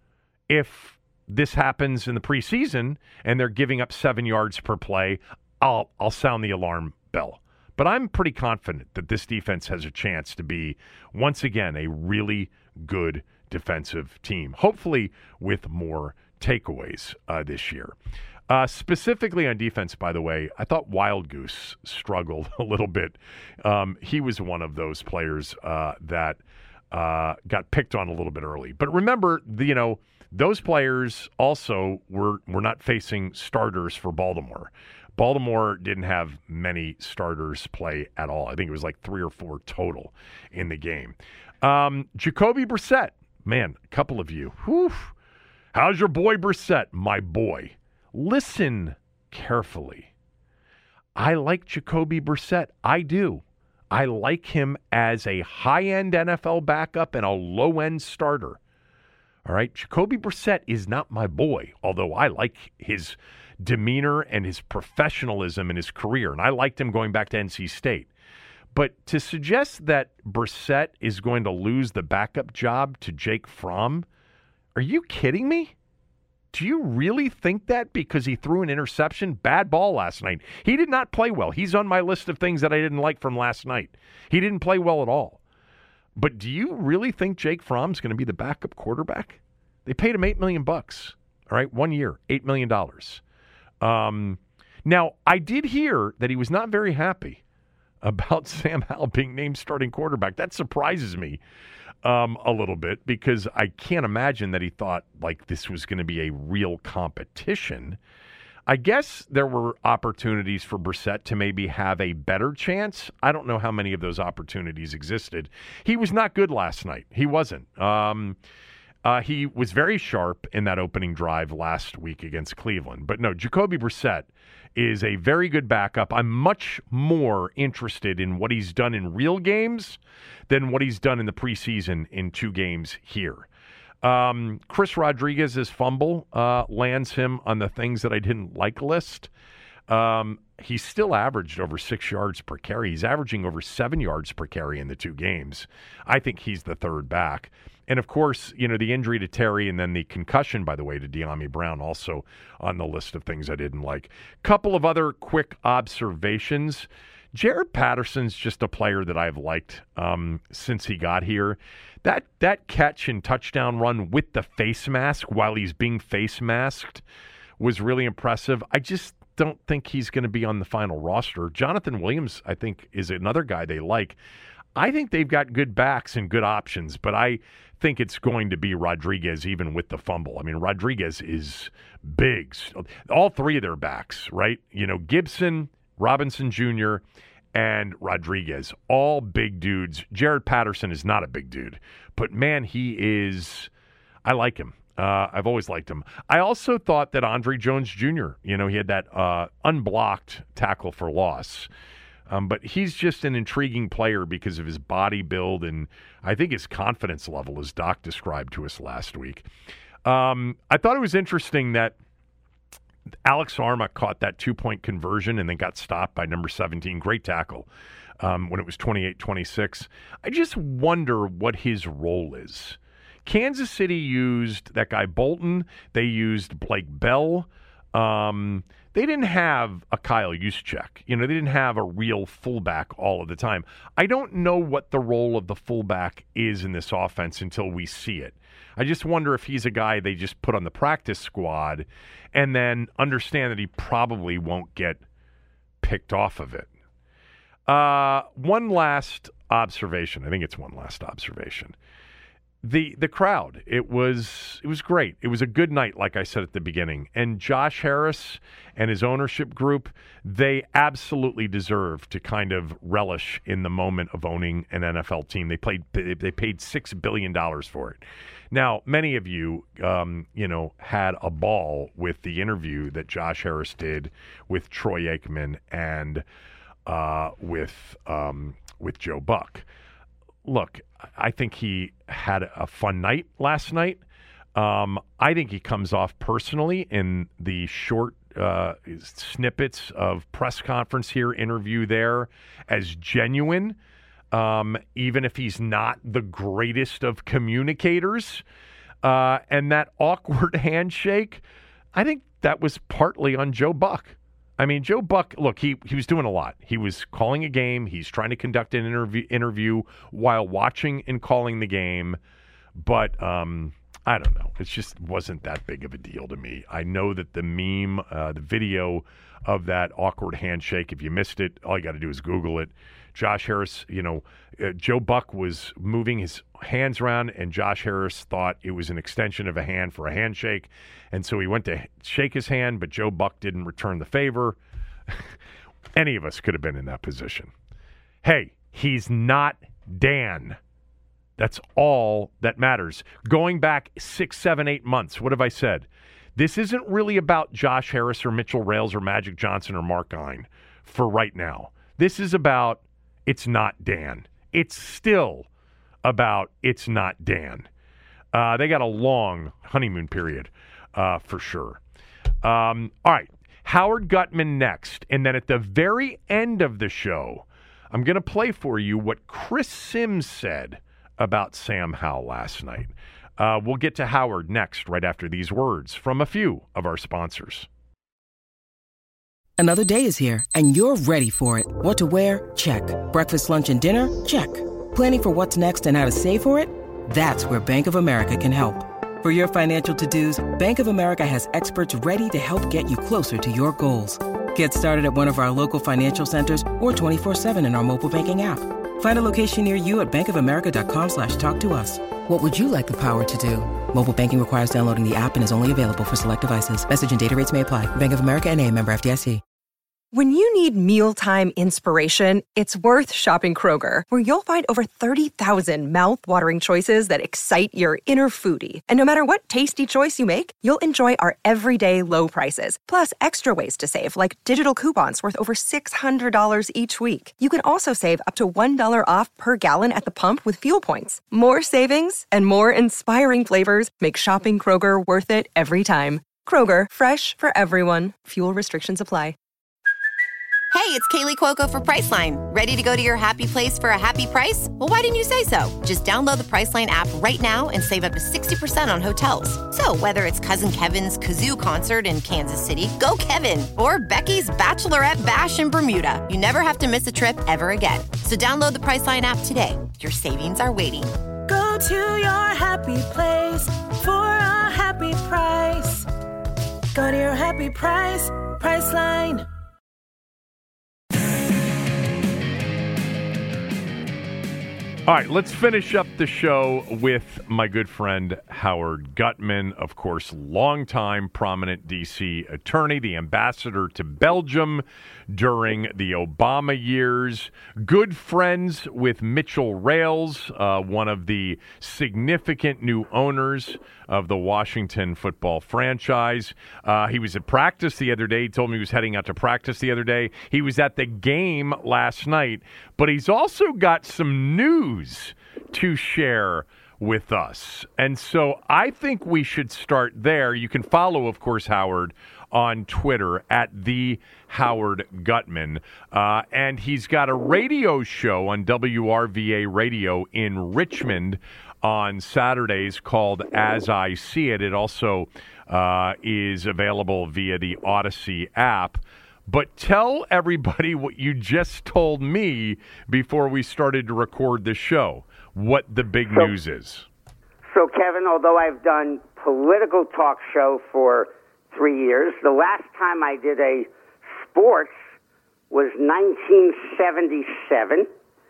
If this happens in the preseason and they're giving up seven yards per play, I'll I'll sound the alarm bell. But I'm pretty confident that this defense has a chance to be, once again, a really good defensive team, hopefully with more takeaways uh, this year. Uh, specifically on defense, by the way, I thought Wild Goose struggled a little bit. Um, he was one of those players uh, that Uh, got picked on a little bit early. But remember, the, you know, those players also were, were not facing starters for Baltimore. Baltimore didn't have many starters play at all. I think it was like three or four total in the game. Um, Jacoby Brissett, man, a couple of you. Whew. How's your boy Brissett? My boy. Listen carefully. I like Jacoby Brissett. I do. I like him as a high-end N F L backup and a low-end starter. All right, Jacoby Brissett is not my boy, although I like his demeanor and his professionalism in his career, and I liked him going back to N C State. But to suggest that Brissett is going to lose the backup job to Jake Fromm, are you kidding me? Do you really think that because he threw an interception? Bad ball last night. He did not play well. He's on my list of things that I didn't like from last night. He didn't play well at all. But do you really think Jake Fromm's going to be the backup quarterback? They paid him eight million bucks. All right, one year, eight million dollars. Um, now, I did hear that he was not very happy about Sam Howell being named starting quarterback. That surprises me um, a little bit because I can't imagine that he thought like this was going to be a real competition. I guess there were opportunities for Brissett to maybe have a better chance. I don't know how many of those opportunities existed. He was not good last night. He wasn't. Um, uh, he was very sharp in that opening drive last week against Cleveland. But no, Jacoby Brissett is a very good backup. I'm much more interested in what he's done in real games than what he's done in the preseason in two games here. Um, Chris Rodriguez's fumble uh, lands him on the things that I didn't like list. Um, he's still averaged over six yards per carry. He's averaging over seven yards per carry in the two games. I think he's the third back. And, of course, you know, the injury to Terry and then the concussion, by the way, to De'Ami Brown also on the list of things I didn't like. Couple of other quick observations. Jaret Patterson's just a player that I've liked um, since he got here. That that catch and touchdown run with the face mask while he's being face masked was really impressive. I just don't think he's going to be on the final roster. Jonathan Williams, I think, is another guy they like. I think they've got good backs and good options, but I think it's going to be Rodriguez even with the fumble. I mean, Rodriguez is big. All three of their backs, right? You know, Gibson, Robinson Junior, and Rodriguez, all big dudes. Jaret Patterson is not a big dude, but man, he is, I like him. Uh, I've always liked him. I also thought that Andre Jones Junior, you know, he had that uh, unblocked tackle for loss. Um, but he's just an intriguing player because of his body build and I think his confidence level, as Doc described to us last week. Um, I thought it was interesting that Alex Arma caught that two-point conversion and then got stopped by number seventeen. Great tackle um, when it was twenty-eight twenty-six. I just wonder what his role is. Kansas City used that guy Bolton. They used Blake Bell. Um, they didn't have a Kyle Juszczyk. You know, they didn't have a real fullback all of the time. I don't know what the role of the fullback is in this offense until we see it. I just wonder if he's a guy they just put on the practice squad and then understand that he probably won't get picked off of it. Uh, one last observation. I think it's one last observation. The the crowd, it was it was great. It was a good night, like I said at the beginning. And Josh Harris and his ownership group, they absolutely deserve to kind of relish in the moment of owning an N F L team. They played they paid six billion dollars for it. Now, many of you, um, you know, had a ball with the interview that Josh Harris did with Troy Aikman and uh, with um, with Joe Buck. Look, I think he had a fun night last night. Um, I think he comes off personally in the short uh, snippets of press conference here, interview there, as genuine, um, even if he's not the greatest of communicators. Uh, and that awkward handshake, I think that was partly on Joe Buck. I mean, Joe Buck, look, he, he was doing a lot. He was calling a game. He's trying to conduct an interview interview while watching and calling the game. But um, I don't know. It just wasn't that big of a deal to me. I know that the meme, uh, the video of that awkward handshake, if you missed it, all you got to do is Google it. Josh Harris, you know, uh, Joe Buck was moving his hands around, and Josh Harris thought it was an extension of a hand for a handshake. And so he went to shake his hand, but Joe Buck didn't return the favor. Any of us could have been in that position. Hey, he's not Dan. That's all that matters. Going back six, seven, eight months, what have I said? This isn't really about Josh Harris or Mitchell Rales or Magic Johnson or Mark Ine for right now. This is about it's not Dan. It's still about it's not Dan. Uh, they got a long honeymoon period uh, for sure. Um, all right, Howard Gutman next. And then at the very end of the show, I'm going to play for you what Chris Sims said about Sam Howell last night. Uh, we'll get to Howard next, right after these words from a few of our sponsors. Another day is here, and you're ready for it. What to wear? Check. Breakfast, lunch, and dinner? Check. Planning for what's next and how to save for it? That's where Bank of America can help. For your financial to-dos, Bank of America has experts ready to help get you closer to your goals. Get started at one of our local financial centers or twenty-four seven in our mobile banking app. Find a location near you at bankofamerica.com slash talk to us. What would you like the power to do? Mobile banking requires downloading the app and is only available for select devices. Message and data rates may apply. Bank of America N A, member F D I C. When you need mealtime inspiration, it's worth shopping Kroger, where you'll find over thirty thousand mouth-watering choices that excite your inner foodie. And no matter what tasty choice you make, you'll enjoy our everyday low prices, plus extra ways to save, like digital coupons worth over six hundred dollars each week. You can also save up to one dollar off per gallon at the pump with fuel points. More savings and more inspiring flavors make shopping Kroger worth it every time. Kroger, fresh for everyone. Fuel restrictions apply. Hey, it's Kaylee Cuoco for Priceline. Ready to go to your happy place for a happy price? Well, why didn't you say so? Just download the Priceline app right now and save up to sixty percent on hotels. So whether it's Cousin Kevin's Kazoo Concert in Kansas City, go Kevin, or Becky's Bachelorette Bash in Bermuda, you never have to miss a trip ever again. So download the Priceline app today. Your savings are waiting. Go to your happy place for a happy price. Go to your happy price, Priceline. All right, let's finish up the show with my good friend Howard Gutman, of course, longtime prominent D C attorney, the ambassador to Belgium during the Obama years, good friends with Mitchell Rales, uh, one of the significant new owners of the Washington football franchise. Uh, he was at practice the other day. He told me he was heading out to practice the other day. He was at the game last night, but he's also got some news to share with us. And so I think we should start there. You can follow, of course, Howard on Twitter at the Howard Gutman. Uh, and he's got a radio show on W R V A Radio in Richmond on Saturdays called As I See It. It also uh, is available via the Odyssey app. But tell everybody what you just told me before we started to record the show, what the big so, news is. So, Kevin, although I've done political talk show for three years, the last time I did a sports was nineteen seventy-seven.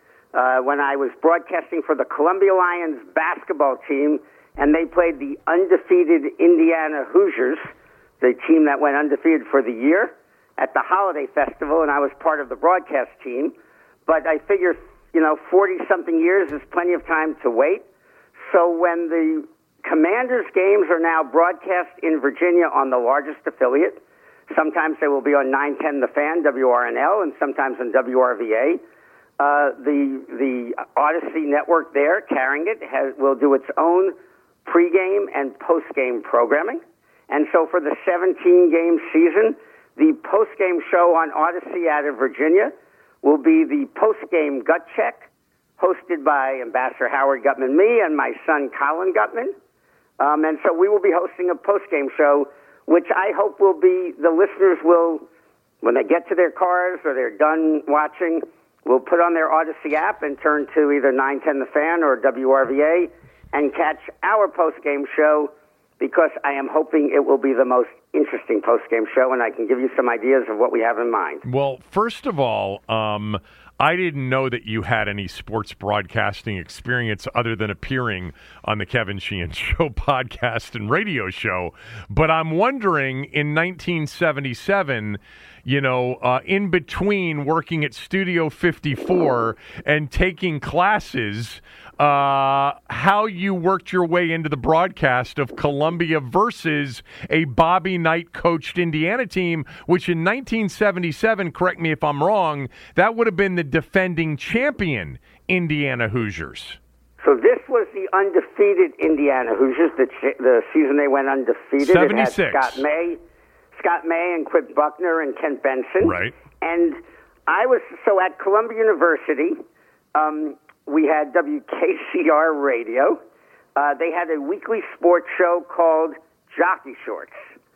Uh, when I was broadcasting for the Columbia Lions basketball team, and they played the undefeated Indiana Hoosiers, the team that went undefeated for the year, at the Holiday Festival, and I was part of the broadcast team. But I figure, you know, forty-something years is plenty of time to wait. So when the Commanders games are now broadcast in Virginia on the largest affiliate, sometimes they will be on nine ten The Fan, W R N L, and sometimes on W R V A. Uh, the the Odyssey network there, carrying it, has, will do its own pregame and postgame programming. And so for the seventeen-game season, the postgame show on Odyssey out of Virginia will be the postgame gut check, hosted by Ambassador Howard Gutman, me, and my son Colin Gutman. Um, and so we will be hosting a postgame show, which I hope will be, the listeners will, when they get to their cars or they're done watching, will put on their Odyssey app and turn to either nine ten The Fan or W R V A and catch our postgame show, because I am hoping it will be the most interesting postgame show, and I can give you some ideas of what we have in mind. Well, first of all, um, I didn't know that you had any sports broadcasting experience other than appearing on the Kevin Sheehan Show podcast and radio show. But I'm wondering, in nineteen seventy-seven, you know, uh, in between working at Studio fifty-four and taking classes, uh, how you worked your way into the broadcast of Columbia versus a Bobby Knight-coached Indiana team, which in nineteen seventy-seven, correct me if I'm wrong, that would have been the defending champion Indiana Hoosiers. So this was the undefeated Indiana Hoosiers, the, the season they went undefeated. seventy-six. It had Scott May, Scott May and Quip Buckner and Kent Benson. Right. And I was, so at Columbia University, um, we had W K C R Radio. Uh, they had a weekly sports show called Jockey Shorts.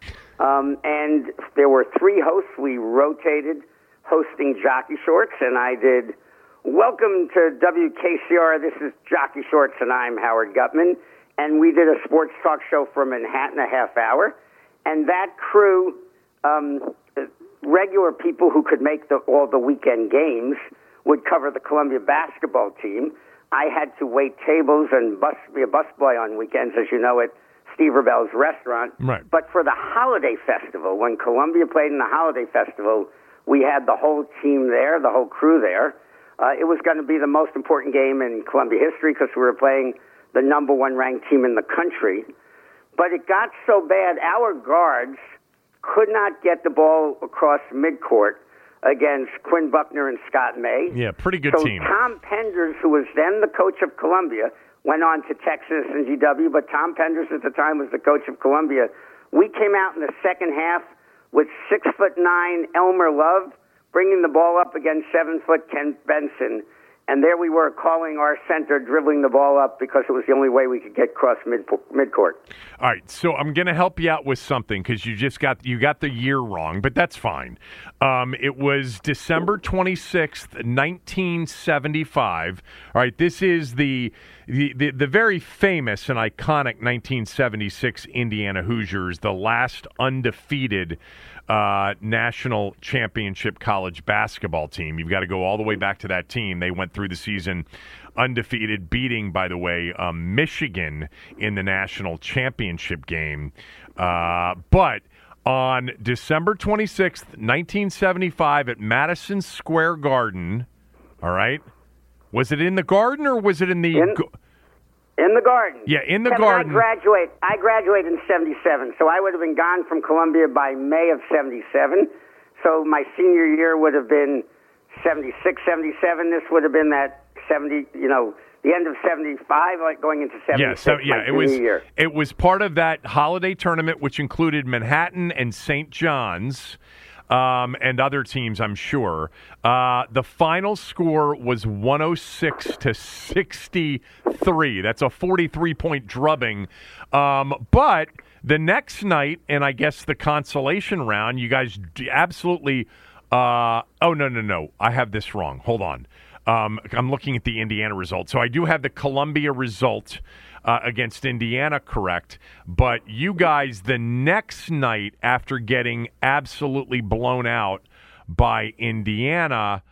Um, and there were three hosts. We rotated hosting Jockey Shorts, and I did, welcome to W K C R, this is Jockey Shorts, and I'm Howard Gutman. And we did a sports talk show for Manhattan, a half hour. And that crew, um, regular people who could make the, all the weekend games, would cover the Columbia basketball team. I had to wait tables and bus, be a busboy on weekends, as you know, at Steve Rebell's restaurant. Right. But for the Holiday Festival, when Columbia played in the Holiday Festival, we had the whole team there, the whole crew there. Uh, it was going to be the most important game in Columbia history because we were playing the number one ranked team in the country. But it got so bad, our guards could not get the ball across midcourt against Quinn Buckner and Scott May. Yeah, pretty good so team. Tom Penders, who was then the coach of Columbia, went on to Texas and G W, but Tom Penders at the time was the coach of Columbia. We came out in the second half with six foot nine Elmer Love bringing the ball up against seven foot Ken Benson. And there we were calling our center, dribbling the ball up because it was the only way we could get across mid midcourt. All right, so I'm going to help you out with something because you just got you got the year wrong, but that's fine. Um, it was December twenty-sixth, nineteen seventy-five. All right, this is the the, the the very famous and iconic nineteen seventy-six Indiana Hoosiers, the last undefeated uh, national championship college basketball team. You've got to go all the way back to that team. They went through the season undefeated, beating, by the way, um, Michigan in the national championship game. Uh, but on December twenty-sixth, nineteen seventy-five at Madison Square Garden, all right, was it in the Garden or was it in the... In, go- in the Garden. Yeah, in the Kevin, Garden. I, graduate, I graduated in seventy-seven, so I would have been gone from Columbia by May of seventy-seven. So my senior year would have been seventy-six, seventy-seven. This would have been that seventy, you know, the end of seventy-five, like going into seventy-six. Yeah, so, yeah, my it was year. it was part of that holiday tournament, which included Manhattan and Saint John's, um, and other teams, I'm sure. Uh, the final score was one oh six to sixty-three. That's a forty-three point drubbing. Um, but the next night, and I guess the consolation round, you guys d- absolutely. Uh, oh no no no! I have this wrong. Hold on. Um, I'm looking at the Indiana result. So I do have the Columbia result uh, against Indiana correct. But you guys, the next night after getting absolutely blown out by Indiana,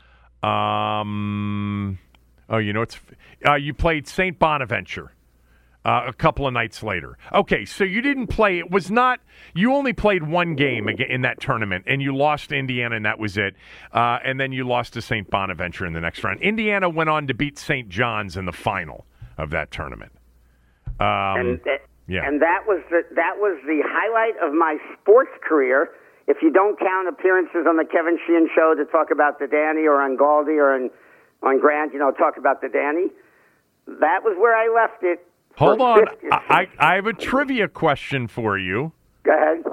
um, oh, you know, it's uh, you played Saint Bonaventure uh, a couple of nights later. Okay, so you didn't play. It was not. You only played one game in that tournament, and you lost to Indiana, and that was it. Uh, and then you lost to Saint Bonaventure in the next round. Indiana went on to beat Saint John's in the final of that tournament. Um, and, th- yeah. and that was the that was the highlight of my sports career. If you don't count appearances on the Kevin Sheehan Show to talk about the Danny, or on Galdi, or on, on Grant, you know, talk about the Danny, that was where I left it. Hold on. I, I have a trivia question for you. Go ahead.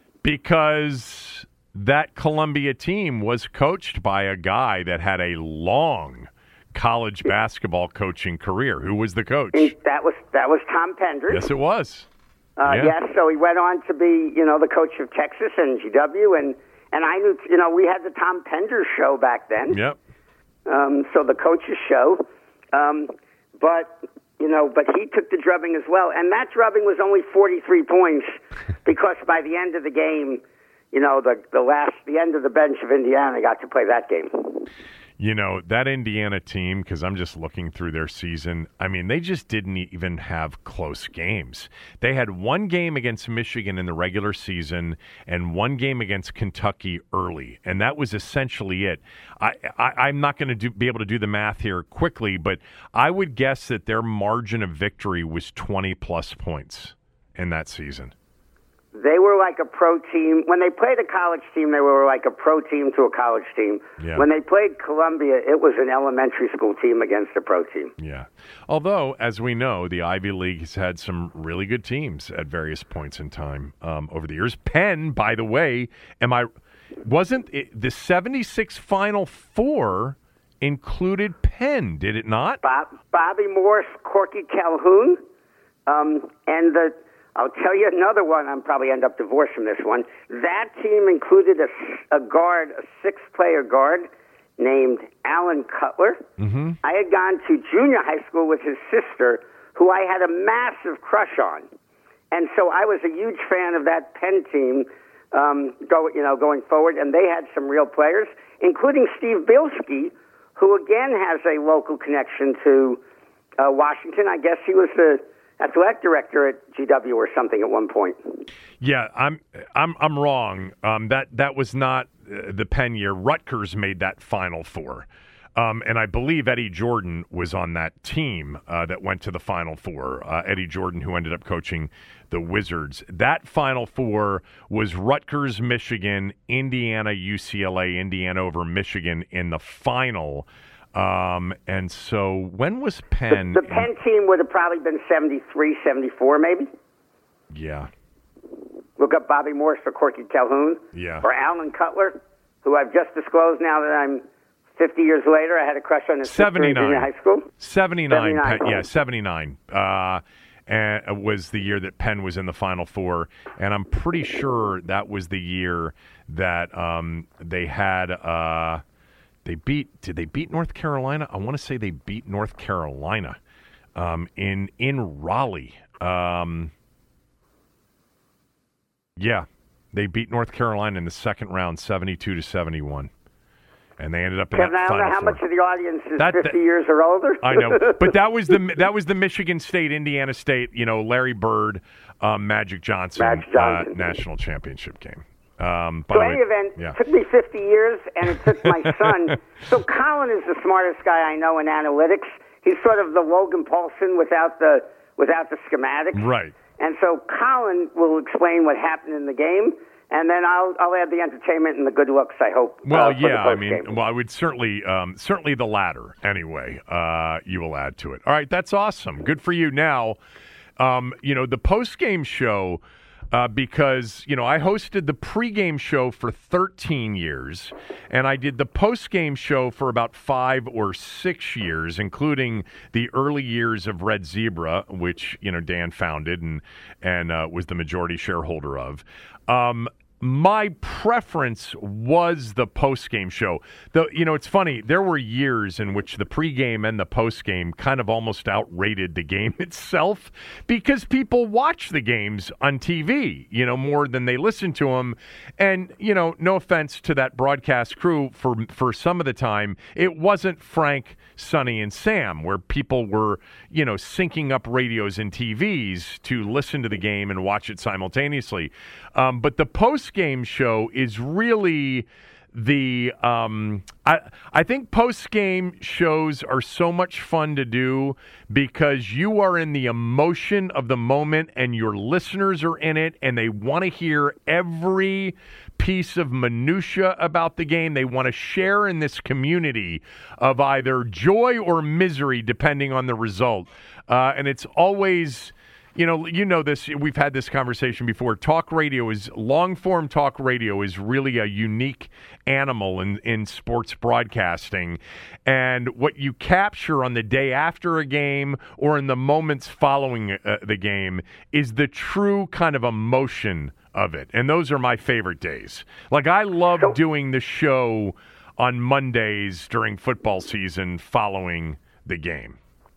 Because that Columbia team was coached by a guy that had a long college basketball coaching career. Who was the coach? That was that was Tom Penders. Yes, it was. Uh, yeah. Yes, so he went on to be, you know, the coach of Texas and G W, and, and I knew, you know, we had the Tom Penders show back then. Yep. Um, so the coach's show. Um, but... You know, but he took the drubbing as well. And that drubbing was only forty-three points because by the end of the game, you know, the, the last, the end of the bench of Indiana got to play that game. You know, that Indiana team, because I'm just looking through their season, I mean, they just didn't even have close games. They had one game against Michigan in the regular season and one game against Kentucky early, and that was essentially it. I, I, I'm not going to be able to do the math here quickly, but I would guess that their margin of victory was twenty-plus points in that season. They were like a pro team. When they played a college team, they were like a pro team to a college team. Yeah. When they played Columbia, it was an elementary school team against a pro team. Yeah. Although, as we know, the Ivy League has had some really good teams at various points in time um, over the years. Penn, by the way, am I wasn't it, the seventy-six Final Four included Penn, did it not? Bob, Bobby Morse, Corky Calhoun, um, and the I'll tell you another one. I'll probably end up divorced from this one. That team included a, a guard, a six-player guard named Alan Cutler. Mm-hmm. I had gone to junior high school with his sister, who I had a massive crush on. And so I was a huge fan of that Penn team um, go, you know, going forward. And they had some real players, including Steve Bilski, who again has a local connection to uh, Washington. I guess he was the athletic director at G W or something at one point. Yeah, I'm I'm I'm wrong. Um, that that was not uh, the Penn year. Rutgers made that Final Four. Um, and I believe Eddie Jordan was on that team uh, that went to the Final Four. Uh, Eddie Jordan, who ended up coaching the Wizards. That Final Four was Rutgers, Michigan, Indiana, U C L A, Indiana over Michigan in the final. Um, and so when was Penn? The, the Penn team would have probably been seventy-three, seventy-four, maybe. Yeah. Look up Bobby Morris for Corky Calhoun. Yeah. Or Alan Cutler, who I've just disclosed now that I'm fifty years later. I had a crush on his sister in junior high school. seventy-nine. seventy-nine. Penn, yeah, seventy-nine. Uh, and was the year that Penn was in the Final Four. And I'm pretty sure that was the year that um, they had uh, – They beat. Did they beat North Carolina? I want to say they beat North Carolina um, in in Raleigh. Um, yeah, they beat North Carolina in the second round, seventy-two to seventy-one, and they ended up in Kevin, that I don't Final know how Four. much of the audience is that, fifty that, years or older. I know, but that was the that was the Michigan State, Indiana State. You know, Larry Bird, um, Magic Johnson, Magic Johnson. Uh, national championship game. Um, so any event, yeah. it took me fifty years, and it took my son. So Colin is the smartest guy I know in analytics. He's sort of the Logan Paulson without the without the schematics. Right. And so Colin will explain what happened in the game, and then I'll I'll add the entertainment and the good looks, I hope. Well, uh, for yeah, the I mean, post-game. well, I would certainly um, certainly the latter anyway. Uh, you will add to it. All right, that's awesome. Good for you. Now, um, you know, the post-game show. Uh, because, you know, I hosted the pregame show for thirteen years, and I did the postgame show for about five or six years, including the early years of Red Zebra, which, you know, Dan founded and, and uh, was the majority shareholder of. Um, my preference was the postgame show. Though, you know, it's funny, there were years in which the pregame and the postgame kind of almost outrated the game itself because people watch the games on T V, you know, more than they listen to them. And, you know, no offense to that broadcast crew, for for some of the time, it wasn't Frank, Sonny, and Sam, where people were, you know, syncing up radios and T Vs to listen to the game and watch it simultaneously. Um, but the post-game show is really the um, I I think post-game shows are so much fun to do because you are in the emotion of the moment and your listeners are in it and they want to hear every piece of minutia about the game. They want to share in this community of either joy or misery depending on the result. Uh, and it's always... You know, you know this. We've had this conversation before. Talk radio is long-form. Talk radio is really a unique animal in, in sports broadcasting, and what you capture on the day after a game or in the moments following uh, the game is the true kind of emotion of it. And those are my favorite days. Like I love doing the show on Mondays during football season following the game.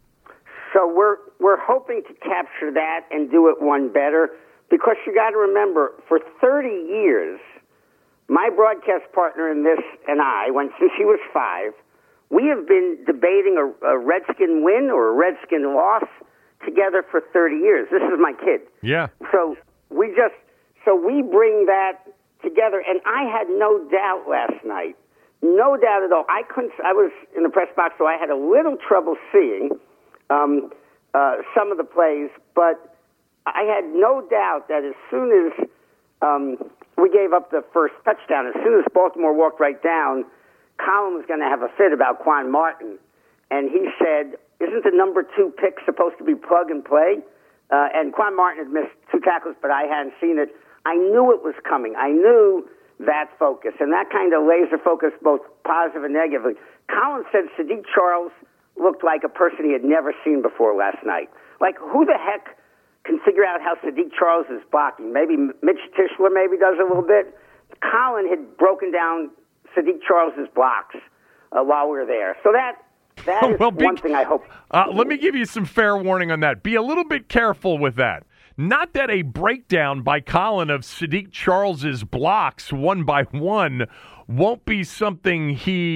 So we're we're hoping to capture that and do it one better because you got to remember, for thirty years, my broadcast partner in this and I, when since he was five, we have been debating a, a Redskin win or a Redskin loss together for thirty years. This is my kid. Yeah. So we just so we bring that together, and I had no doubt last night, no doubt at all. I couldn't. I was in the press box, so I had a little trouble seeing. Um, uh, some of the plays, but I had no doubt that as soon as um, we gave up the first touchdown, as soon as Baltimore walked right down, Colin was going to have a fit about Quan Martin. And he said, isn't the number two pick supposed to be plug and play? Uh, and Quan Martin had missed two tackles, but I hadn't seen it. I knew it was coming. I knew that focus, and that kind of laser focus, both positive and negatively. Colin said Sadiq Charles looked like a person he had never seen before last night. Like, who the heck can figure out how Sadiq Charles is blocking? Maybe Mitch Tischler maybe does a little bit. Colin had broken down Sadiq Charles's blocks uh, while we were there. So that that is well, be, one thing I hope. Uh, let me give you some fair warning on that. Be a little bit careful with that. Not that a breakdown by Colin of Sadiq Charles's blocks one by one won't be something he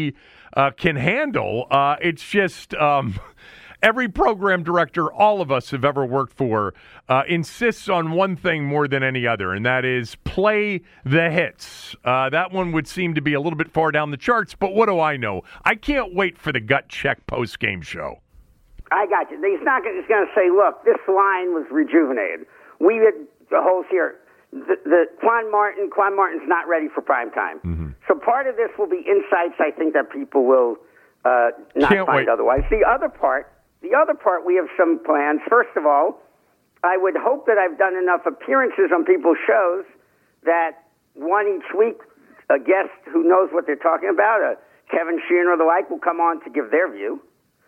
uh, can handle. Uh, it's just um, every program director all of us have ever worked for uh, insists on one thing more than any other, and that is play the hits. Uh, that one would seem to be a little bit far down the charts, but what do I know? I can't wait for the gut check post-game show. I got you. He's not going to say, look, this line was rejuvenated. We had the holes here. The, the Quan Martin, Quan Martin's not ready for prime time. Mm-hmm. So part of this will be insights I think that people will uh, not Can't find wait. otherwise. The other part, the other part, we have some plans. First of all, I would hope that I've done enough appearances on people's shows that one each week, a guest who knows what they're talking about, a Kevin Sheehan or the like, will come on to give their view.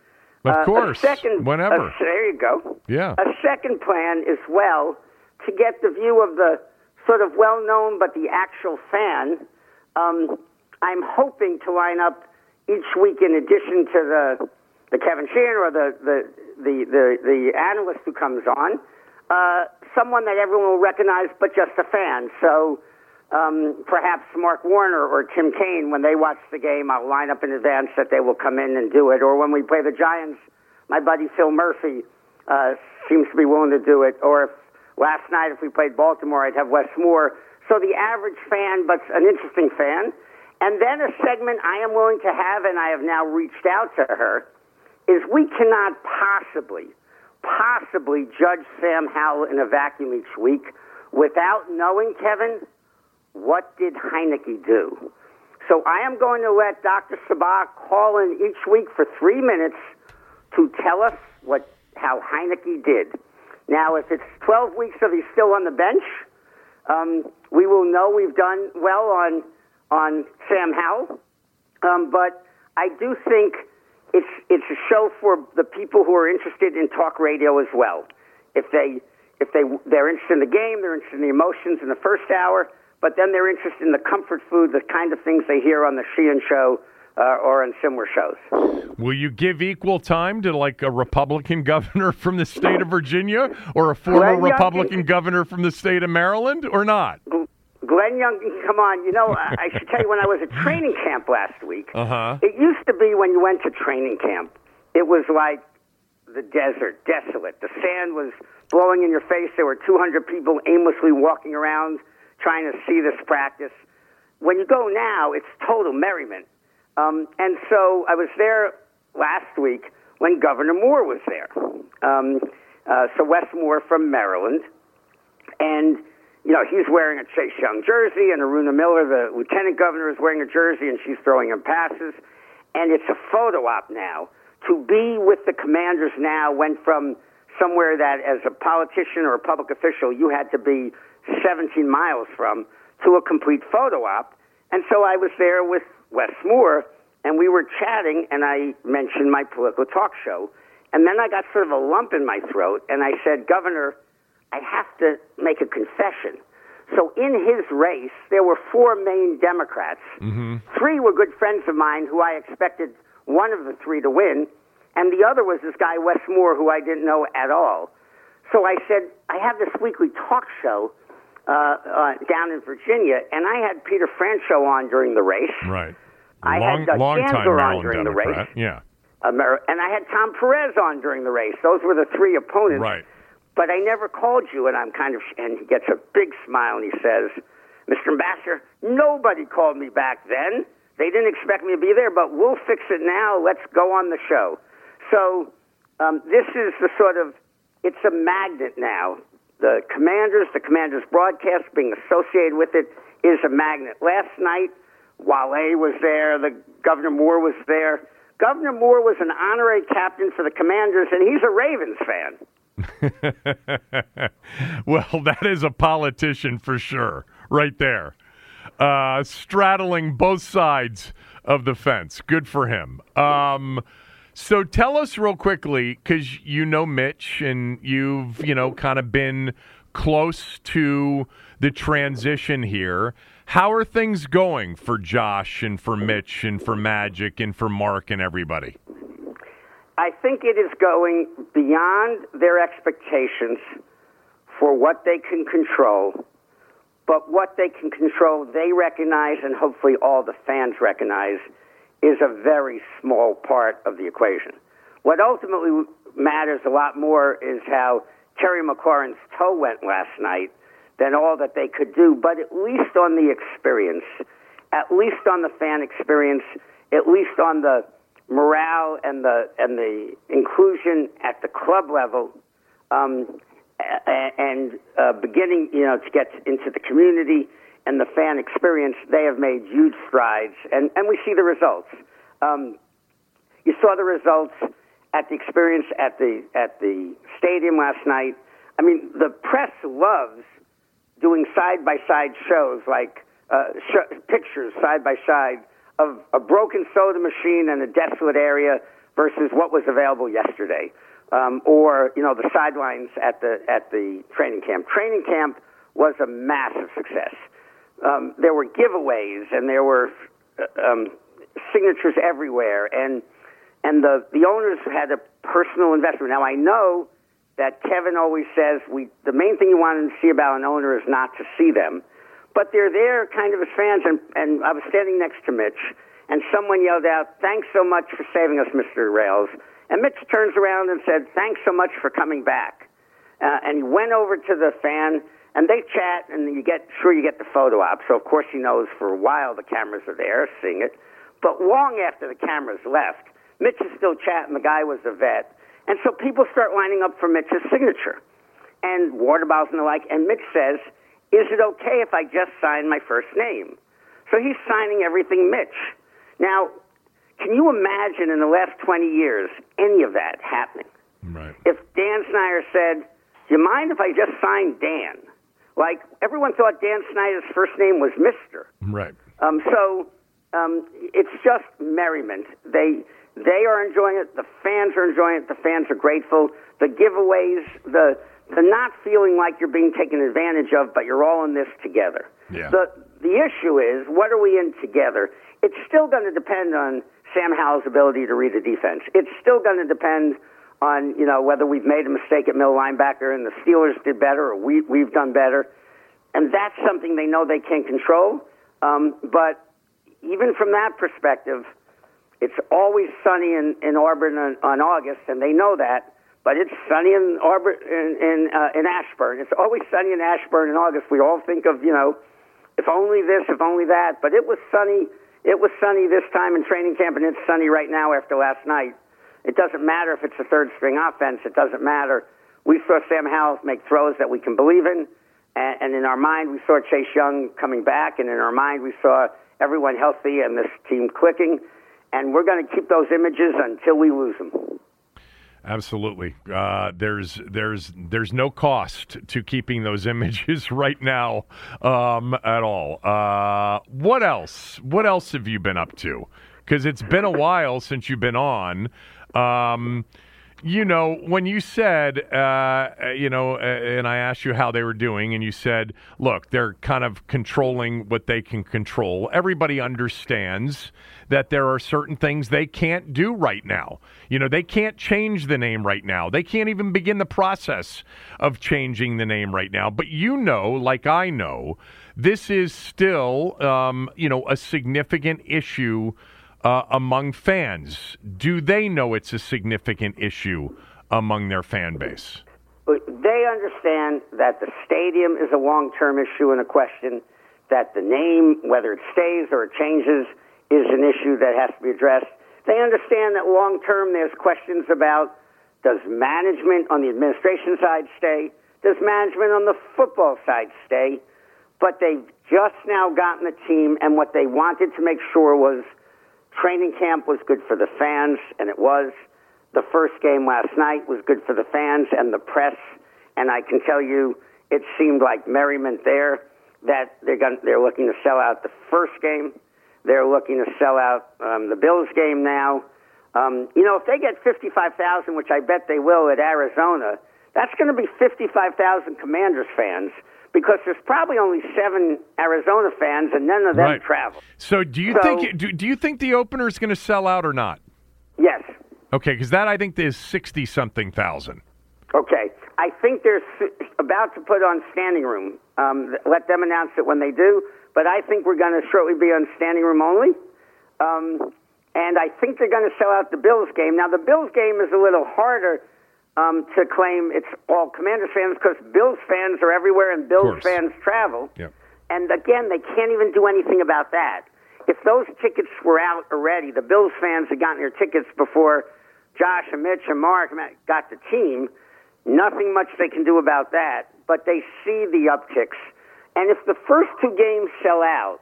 Of Uh, course, a second, whenever. A, there you go. Yeah. A second plan is, well, to get the view of the sort of well-known but the actual fan. Um, I'm hoping to line up each week, in addition to the the Kevin Sheehan or the the the the, the analyst who comes on, uh, someone that everyone will recognize, but just a fan. So. Um, perhaps Mark Warner or Tim Kaine, when they watch the game, I'll line up in advance that they will come in and do it. Or when we play the Giants, my buddy Phil Murphy uh, seems to be willing to do it. Or if last night, if we played Baltimore, I'd have Wes Moore. So the average fan, but an interesting fan. And then a segment I am willing to have, and I have now reached out to her, is we cannot possibly, possibly judge Sam Howell in a vacuum each week without knowing, Kevin, what did Heineke do? So I am going to let Doctor Sabah call in each week for three minutes to tell us what how Heineke did. Now, if it's twelve weeks of he's still on the bench, um, we will know we've done well on on Sam Howell. Um, but I do think it's it's a show for the people who are interested in talk radio as well. If they if they they're interested in the game, they're interested in the emotions in the first hour. But then they're interested in the comfort food, the kind of things they hear on the Sheehan Show uh, or on similar shows. Will you give equal time to like a Republican governor from the state of Virginia or a former Glenn Republican Youngkin, governor from the state of Maryland or not? Glenn Youngkin, come on. You know, I, I should tell you, when I was at training camp last week, uh-huh. it used to be when you went to training camp, it was like the desert, desolate. The sand was blowing in your face. There were two hundred people aimlessly walking around trying to see this practice. When you go now, it's total merriment. Um, and so I was there last week when Governor Moore was there. Um, uh, so Wes Moore from Maryland. And, you know, he's wearing a Chase Young jersey, and Aruna Miller, the lieutenant governor, is wearing a jersey, and she's throwing him passes. And it's a photo op now. To be with the Commanders now went from somewhere that, as a politician or a public official, you had to be seventeen miles from, to a complete photo op. And so I was there with Wes Moore, and we were chatting, and I mentioned my political talk show. And then I got sort of a lump in my throat, and I said, Governor, I have to make a confession. So in his race, there were four main Democrats. Mm-hmm. Three were good friends of mine who I expected one of the three to win, and the other was this guy, Wes Moore, who I didn't know at all. So I said, I have this weekly talk show Uh, uh, down in Virginia, and I had Peter Franchot on during the race. Right. I long, had Doug long time Gansler on Maryland during Democrat. the race. Yeah. Amer- and I had Tom Perez on during the race. Those were the three opponents. Right. But I never called you, and I'm kind of, and he gets a big smile, and he says, Mister Ambassador, nobody called me back then. They didn't expect me to be there, but we'll fix it now. Let's go on the show. So um, this is the sort of, it's a magnet now. The Commanders, the Commanders broadcast being associated with it is a magnet. Last night, Wale was there. The Governor Moore was there. Governor Moore was an honorary captain for the Commanders, and he's a Ravens fan. Well, that is a politician for sure, right there. Uh, straddling both sides of the fence. Good for him. Um So tell us real quickly, because you know Mitch and you've, you know, kind of been close to the transition here. How are things going for Josh and for Mitch and for Magic and for Mark and everybody? I think it is going beyond their expectations for what they can control, but what they can control, they recognize, and hopefully all the fans recognize, is a very small part of the equation. What ultimately matters a lot more is how Terry McLaurin's toe went last night than all that they could do, but at least on the experience, at least on the fan experience, at least on the morale and the and the inclusion at the club level, um, and uh, beginning, you know, to get into the community and the fan experience, they have made huge strides, and, and we see the results. Um, you saw the results at the experience at the at the stadium last night. I mean, the press loves doing side-by-side shows, like uh, sh- pictures side-by-side of a broken soda machine in a desolate area versus what was available yesterday, um, or you know the sidelines at the at the training camp. Training camp was a massive success. Um, there were giveaways and there were um, signatures everywhere, and and the the owners had a personal investment. Now I know that Kevin always says we the main thing you want to see about an owner is not to see them. But they're there kind of as fans, and, and I was standing next to Mitch, and someone yelled out, "Thanks so much for saving us, Mister Rails." And Mitch turns around and said, "Thanks so much for coming back." Uh, and he went over to the fan, and they chat, and you get sure you get the photo op. So, of course, he knows for a while the cameras are there, seeing it. But long after the cameras left, Mitch is still chatting. The guy was a vet. And so people start lining up for Mitch's signature, and water bottles and the like, and Mitch says, "Is it okay if I just sign my first name?" So he's signing everything Mitch. Now, can you imagine in the last twenty years any of that happening? Right. If Dan Snyder said, "Do you mind if I just sign Dan?" Like, everyone thought Dan Snyder's first name was Mister Right. Um, so um, it's just merriment. They they are enjoying it. The fans are enjoying it. The fans are grateful. The giveaways, the the not feeling like you're being taken advantage of, but you're all in this together. Yeah. The the issue is, what are we in together? It's still going to depend on Sam Howell's ability to read a defense. It's still going to depend on, you know, whether we've made a mistake at middle linebacker and the Steelers did better or we, we've done better. And that's something they know they can't control. Um, but even from that perspective, it's always sunny in, in Auburn on, on August, and they know that. But it's sunny in Auburn, in in, uh, in Ashburn. It's always sunny in Ashburn in August. We all think of, you know, if only this, if only that. But it was sunny. It was sunny this time in training camp, and it's sunny right now after last night. It doesn't matter if it's a third-string offense. It doesn't matter. We saw Sam Howell make throws that we can believe in, and, and in our mind, we saw Chase Young coming back, and in our mind, we saw everyone healthy and this team clicking. And we're going to keep those images until we lose them. Absolutely. Uh, there's there's there's no cost to keeping those images right now um, at all. Uh, what else? What else have you been up to? Because it's been a while since you've been on. Um, you know, when you said, uh, you know, uh, and I asked you how they were doing, and you said, look, they're kind of controlling what they can control. Everybody understands that there are certain things they can't do right now. You know, they can't change the name right now. They can't even begin the process of changing the name right now. But you know, like I know, this is still, um, you know, a significant issue Uh, among fans. Do they know it's a significant issue among their fan base? They understand that the stadium is a long-term issue and a question, that the name, whether it stays or it changes, is an issue that has to be addressed. They understand that long-term there's questions about, does management on the administration side stay? Does management on the football side stay? But they've just now gotten the team, and what they wanted to make sure was training camp was good for the fans, and it was. The first game last night was good for the fans and the press, and I can tell you it seemed like merriment there, that they're going, they're looking to sell out the first game. They're looking to sell out um, the Bills game now. Um, you know, if they get fifty-five thousand, which I bet they will at Arizona, that's going to be fifty-five thousand Commanders fans, because there's probably only seven Arizona fans, and none of them right. travel. So do you so, think do, do you think the opener is going to sell out or not? Yes. Okay, because that I think is sixty something thousand. Okay, I think they're about to put on standing room. Um, let them announce it when they do. But I think we're going to shortly be on standing room only. Um, And I think they're going to sell out the Bills game. Now, the Bills game is a little harder um, to claim it's all Commanders fans because Bills fans are everywhere and Bills fans travel. Yep. And, again, they can't even do anything about that. If those tickets were out already, the Bills fans had gotten their tickets before Josh and Mitch and Mark got the team, nothing much they can do about that. But they see the upticks. And if the first two games sell out,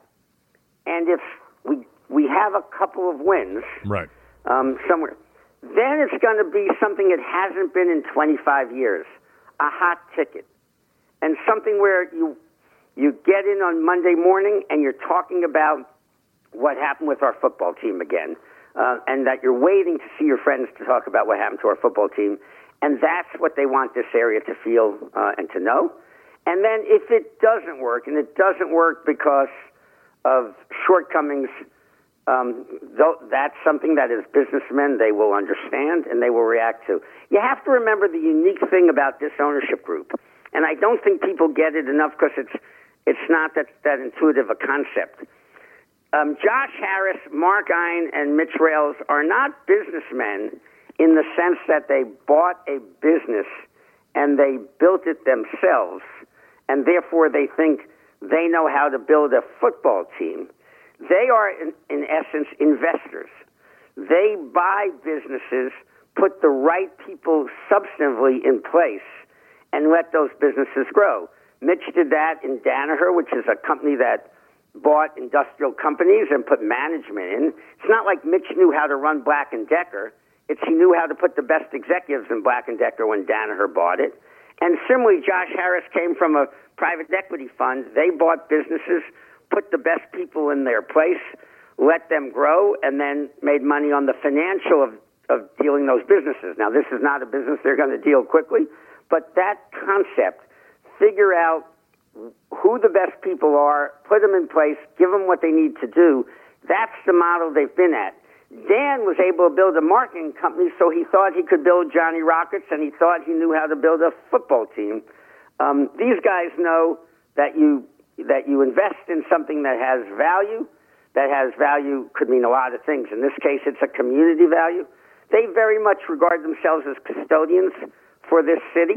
and if we we have a couple of wins right. um, somewhere, then it's going to be something that hasn't been in twenty-five years, a hot ticket, and something where you you get in on Monday morning and you're talking about what happened with our football team again, uh, and that you're waiting to see your friends to talk about what happened to our football team, and that's what they want this area to feel uh, and to know. And then if it doesn't work, and it doesn't work because of shortcomings, um, that's something that as businessmen they will understand and they will react to. You have to remember the unique thing about this ownership group, and I don't think people get it enough because it's it's not that, that intuitive a concept. Um, Josh Harris, Mark Ein, and Mitch Rales are not businessmen in the sense that they bought a business and they built it themselves, and therefore they think they know how to build a football team. They are, in, in essence, investors. They buy businesses, put the right people substantively in place, and let those businesses grow. Mitch did that in Danaher, which is a company that bought industrial companies and put management in. It's not like Mitch knew how to run Black and Decker. It's he knew how to put the best executives in Black and Decker when Danaher bought it. And similarly, Josh Harris came from a private equity fund. They bought businesses, put the best people in their place, let them grow, and then made money on the financial of, of dealing those businesses. Now, this is not a business they're going to deal quickly, but that concept, figure out who the best people are, put them in place, give them what they need to do, that's the model they've been at. Dan was able to build a marketing company, so he thought he could build Johnny Rockets, and he thought he knew how to build a football team. Um, these guys know that you that you invest in something that has value. That has value could mean a lot of things. In this case, it's a community value. They very much regard themselves as custodians for this city.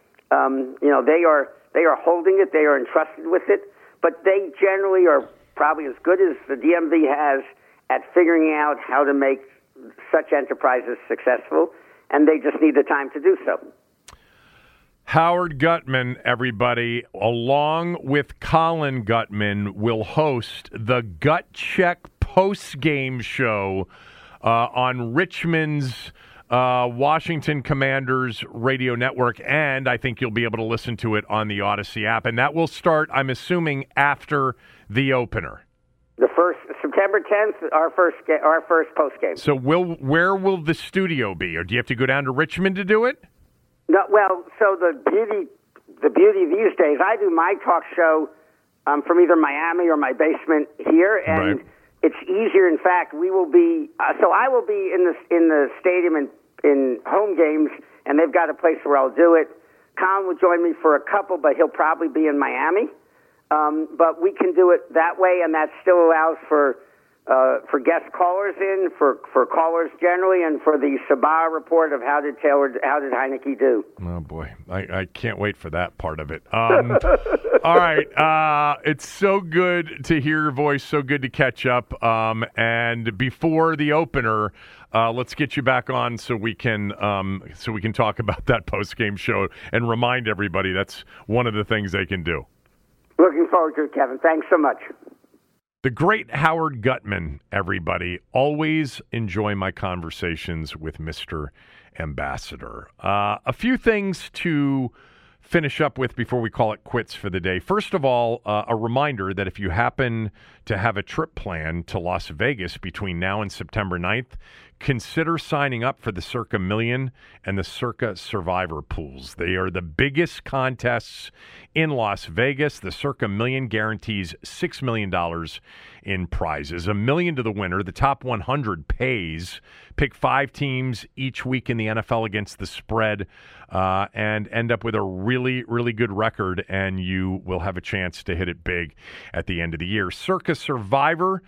Um, you know, they are they are holding it. They are entrusted with it. But they generally are probably as good as the D M V has at figuring out how to make such enterprises successful, and they just need the time to do so. Howard Gutman, everybody, along with Colin Gutman, will host the Gut Check post-game show uh, on Richmond's uh, Washington Commanders radio network, and I think you'll be able to listen to it on the Odyssey app. And that will start, I'm assuming, after the opener. The first September tenth, our first ga- our first post game. So, will where will the studio be, or do you have to go down to Richmond to do it? No, well, so the beauty the beauty these days, I do my talk show um, from either Miami or my basement here, and right. It's easier. In fact, we will be. Uh, so I will be in the in the stadium in in home games, and they've got a place where I'll do it. Colin will join me for a couple, but he'll probably be in Miami. Um, but we can do it that way, and that still allows for uh, for guest callers in, for, for callers generally, and for the Sabah report of how did Taylor, how did Heineke do. Oh boy, I, I can't wait for that part of it. Um, all right, uh, it's so good to hear your voice, so good to catch up. Um, and before the opener, uh, let's get you back on so we can um, so we can talk about that post game show and remind everybody that's one of the things they can do. Looking forward to it, Kevin. Thanks so much. The great Howard Gutman, everybody. Always enjoy my conversations with Mister Ambassador. Uh, a few things to finish up with before we call it quits for the day. First of all, uh, a reminder that if you happen to have a trip planned to Las Vegas between now and September ninth, consider signing up for the Circa Million and the Circa Survivor pools. They are the biggest contests in Las Vegas. The Circa Million guarantees six million dollars in prizes. A million to the winner. The top one hundred pays. Pick five teams each week in the N F L against the spread uh, and end up with a really, really good record, and you will have a chance to hit it big at the end of the year. Circa Survivor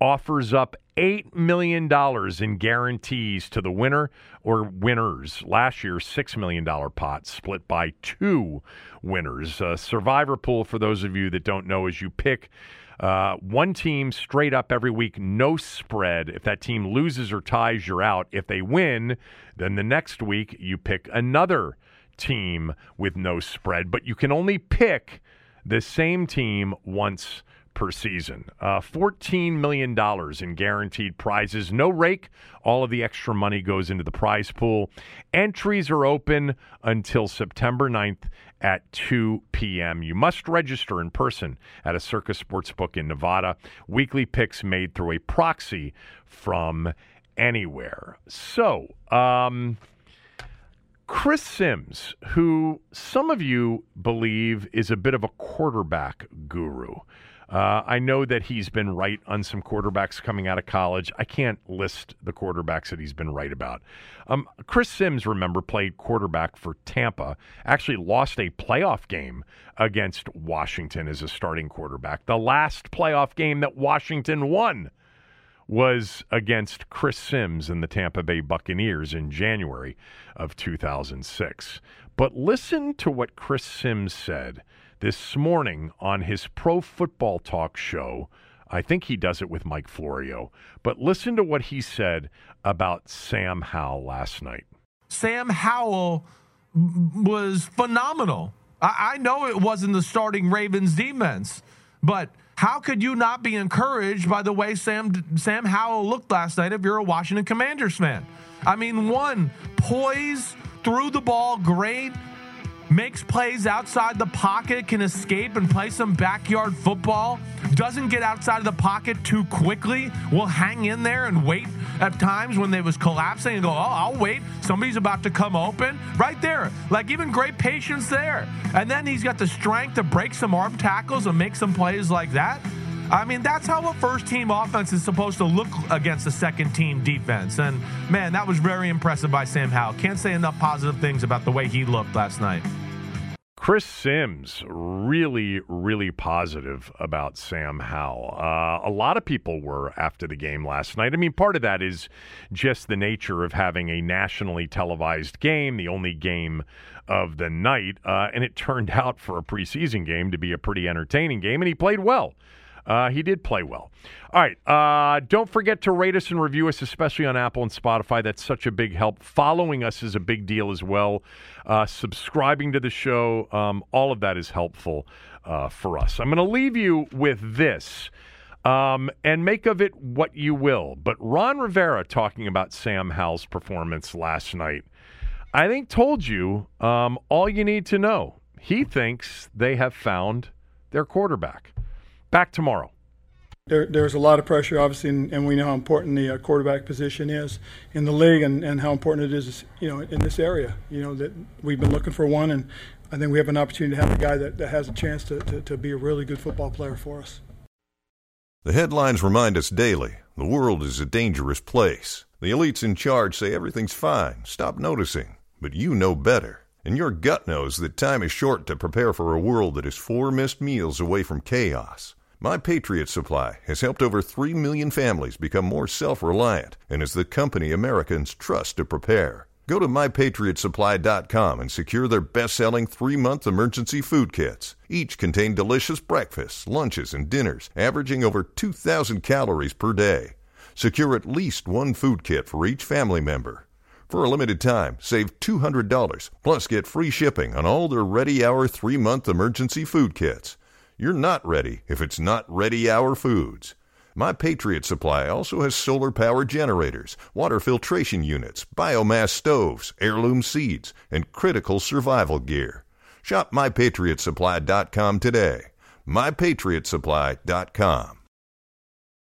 offers up eight million dollars in guarantees to the winner or winners. Last year's six million dollars pot split by two winners. Uh, Survivor Pool, for those of you that don't know, is you pick uh, one team straight up every week, no spread. If that team loses or ties, you're out. If they win, then the next week you pick another team with no spread. But you can only pick the same team once per season. Uh, fourteen million dollars in guaranteed prizes. No rake. All of the extra money goes into the prize pool. Entries are open until September ninth at two p.m. You must register in person at a Circus Sportsbook in Nevada. Weekly picks made through a proxy from anywhere. So, um... Chris Sims, who some of you believe is a bit of a quarterback guru. Uh, I know that he's been right on some quarterbacks coming out of college. I can't list the quarterbacks that he's been right about. Um, Chris Sims, remember, played quarterback for Tampa, actually lost a playoff game against Washington as a starting quarterback. The last playoff game that Washington won was against Chris Sims and the Tampa Bay Buccaneers in January of two thousand six. But listen to what Chris Sims said this morning on his Pro Football Talk show. I think he does it with Mike Florio. But listen to what he said about Sam Howell last night. Sam Howell was phenomenal. I, I know it wasn't the starting Ravens defense, but how could you not be encouraged by the way Sam Sam Howell looked last night if you're a Washington Commanders fan? I mean, one, poise, threw the ball great, makes plays outside the pocket, can escape and play some backyard football, doesn't get outside of the pocket too quickly, will hang in there and wait at times when they was collapsing and go, oh, I'll wait. Somebody's about to come open. Right there. Like, even great patience there. And then he's got the strength to break some arm tackles and make some plays like that. I mean, that's how a first-team offense is supposed to look against a second-team defense. And, man, that was very impressive by Sam Howell. Can't say enough positive things about the way he looked last night. Chris Sims, really, really positive about Sam Howell. Uh, a lot of people were after the game last night. I mean, part of that is just the nature of having a nationally televised game, the only game of the night. Uh, and it turned out for a preseason game to be a pretty entertaining game, and he played well. Uh, he did play well. All right. Uh, don't forget to rate us and review us, especially on Apple and Spotify. That's such a big help. Following us is a big deal as well. Uh, subscribing to the show, um, all of that is helpful uh, for us. I'm going to leave you with this, um, and make of it what you will. But Ron Rivera talking about Sam Howell's performance last night, I think told you um, all you need to know. He thinks they have found their quarterback. Back tomorrow. There, there's a lot of pressure, obviously, and, and we know how important the uh, quarterback position is in the league, and, and how important it is, you know, in this area. You know, that we've been looking for one, and I think we have an opportunity to have a guy that, that has a chance to, to, to be a really good football player for us. The headlines remind us daily, the world is a dangerous place. The elites in charge say everything's fine, stop noticing, but you know better. And your gut knows that time is short to prepare for a world that is four missed meals away from chaos. My Patriot Supply has helped over three million families become more self-reliant and is the company Americans trust to prepare. Go to my patriot supply dot com and secure their best-selling three-month emergency food kits. Each contain delicious breakfasts, lunches, and dinners, averaging over two thousand calories per day. Secure at least one food kit for each family member. For a limited time, save two hundred dollars, plus get free shipping on all their Ready Hour three-month emergency food kits. You're not ready if it's not Ready Hour Foods. My Patriot Supply also has solar-powered generators, water filtration units, biomass stoves, heirloom seeds, and critical survival gear. Shop my patriot supply dot com today. my patriot supply dot com.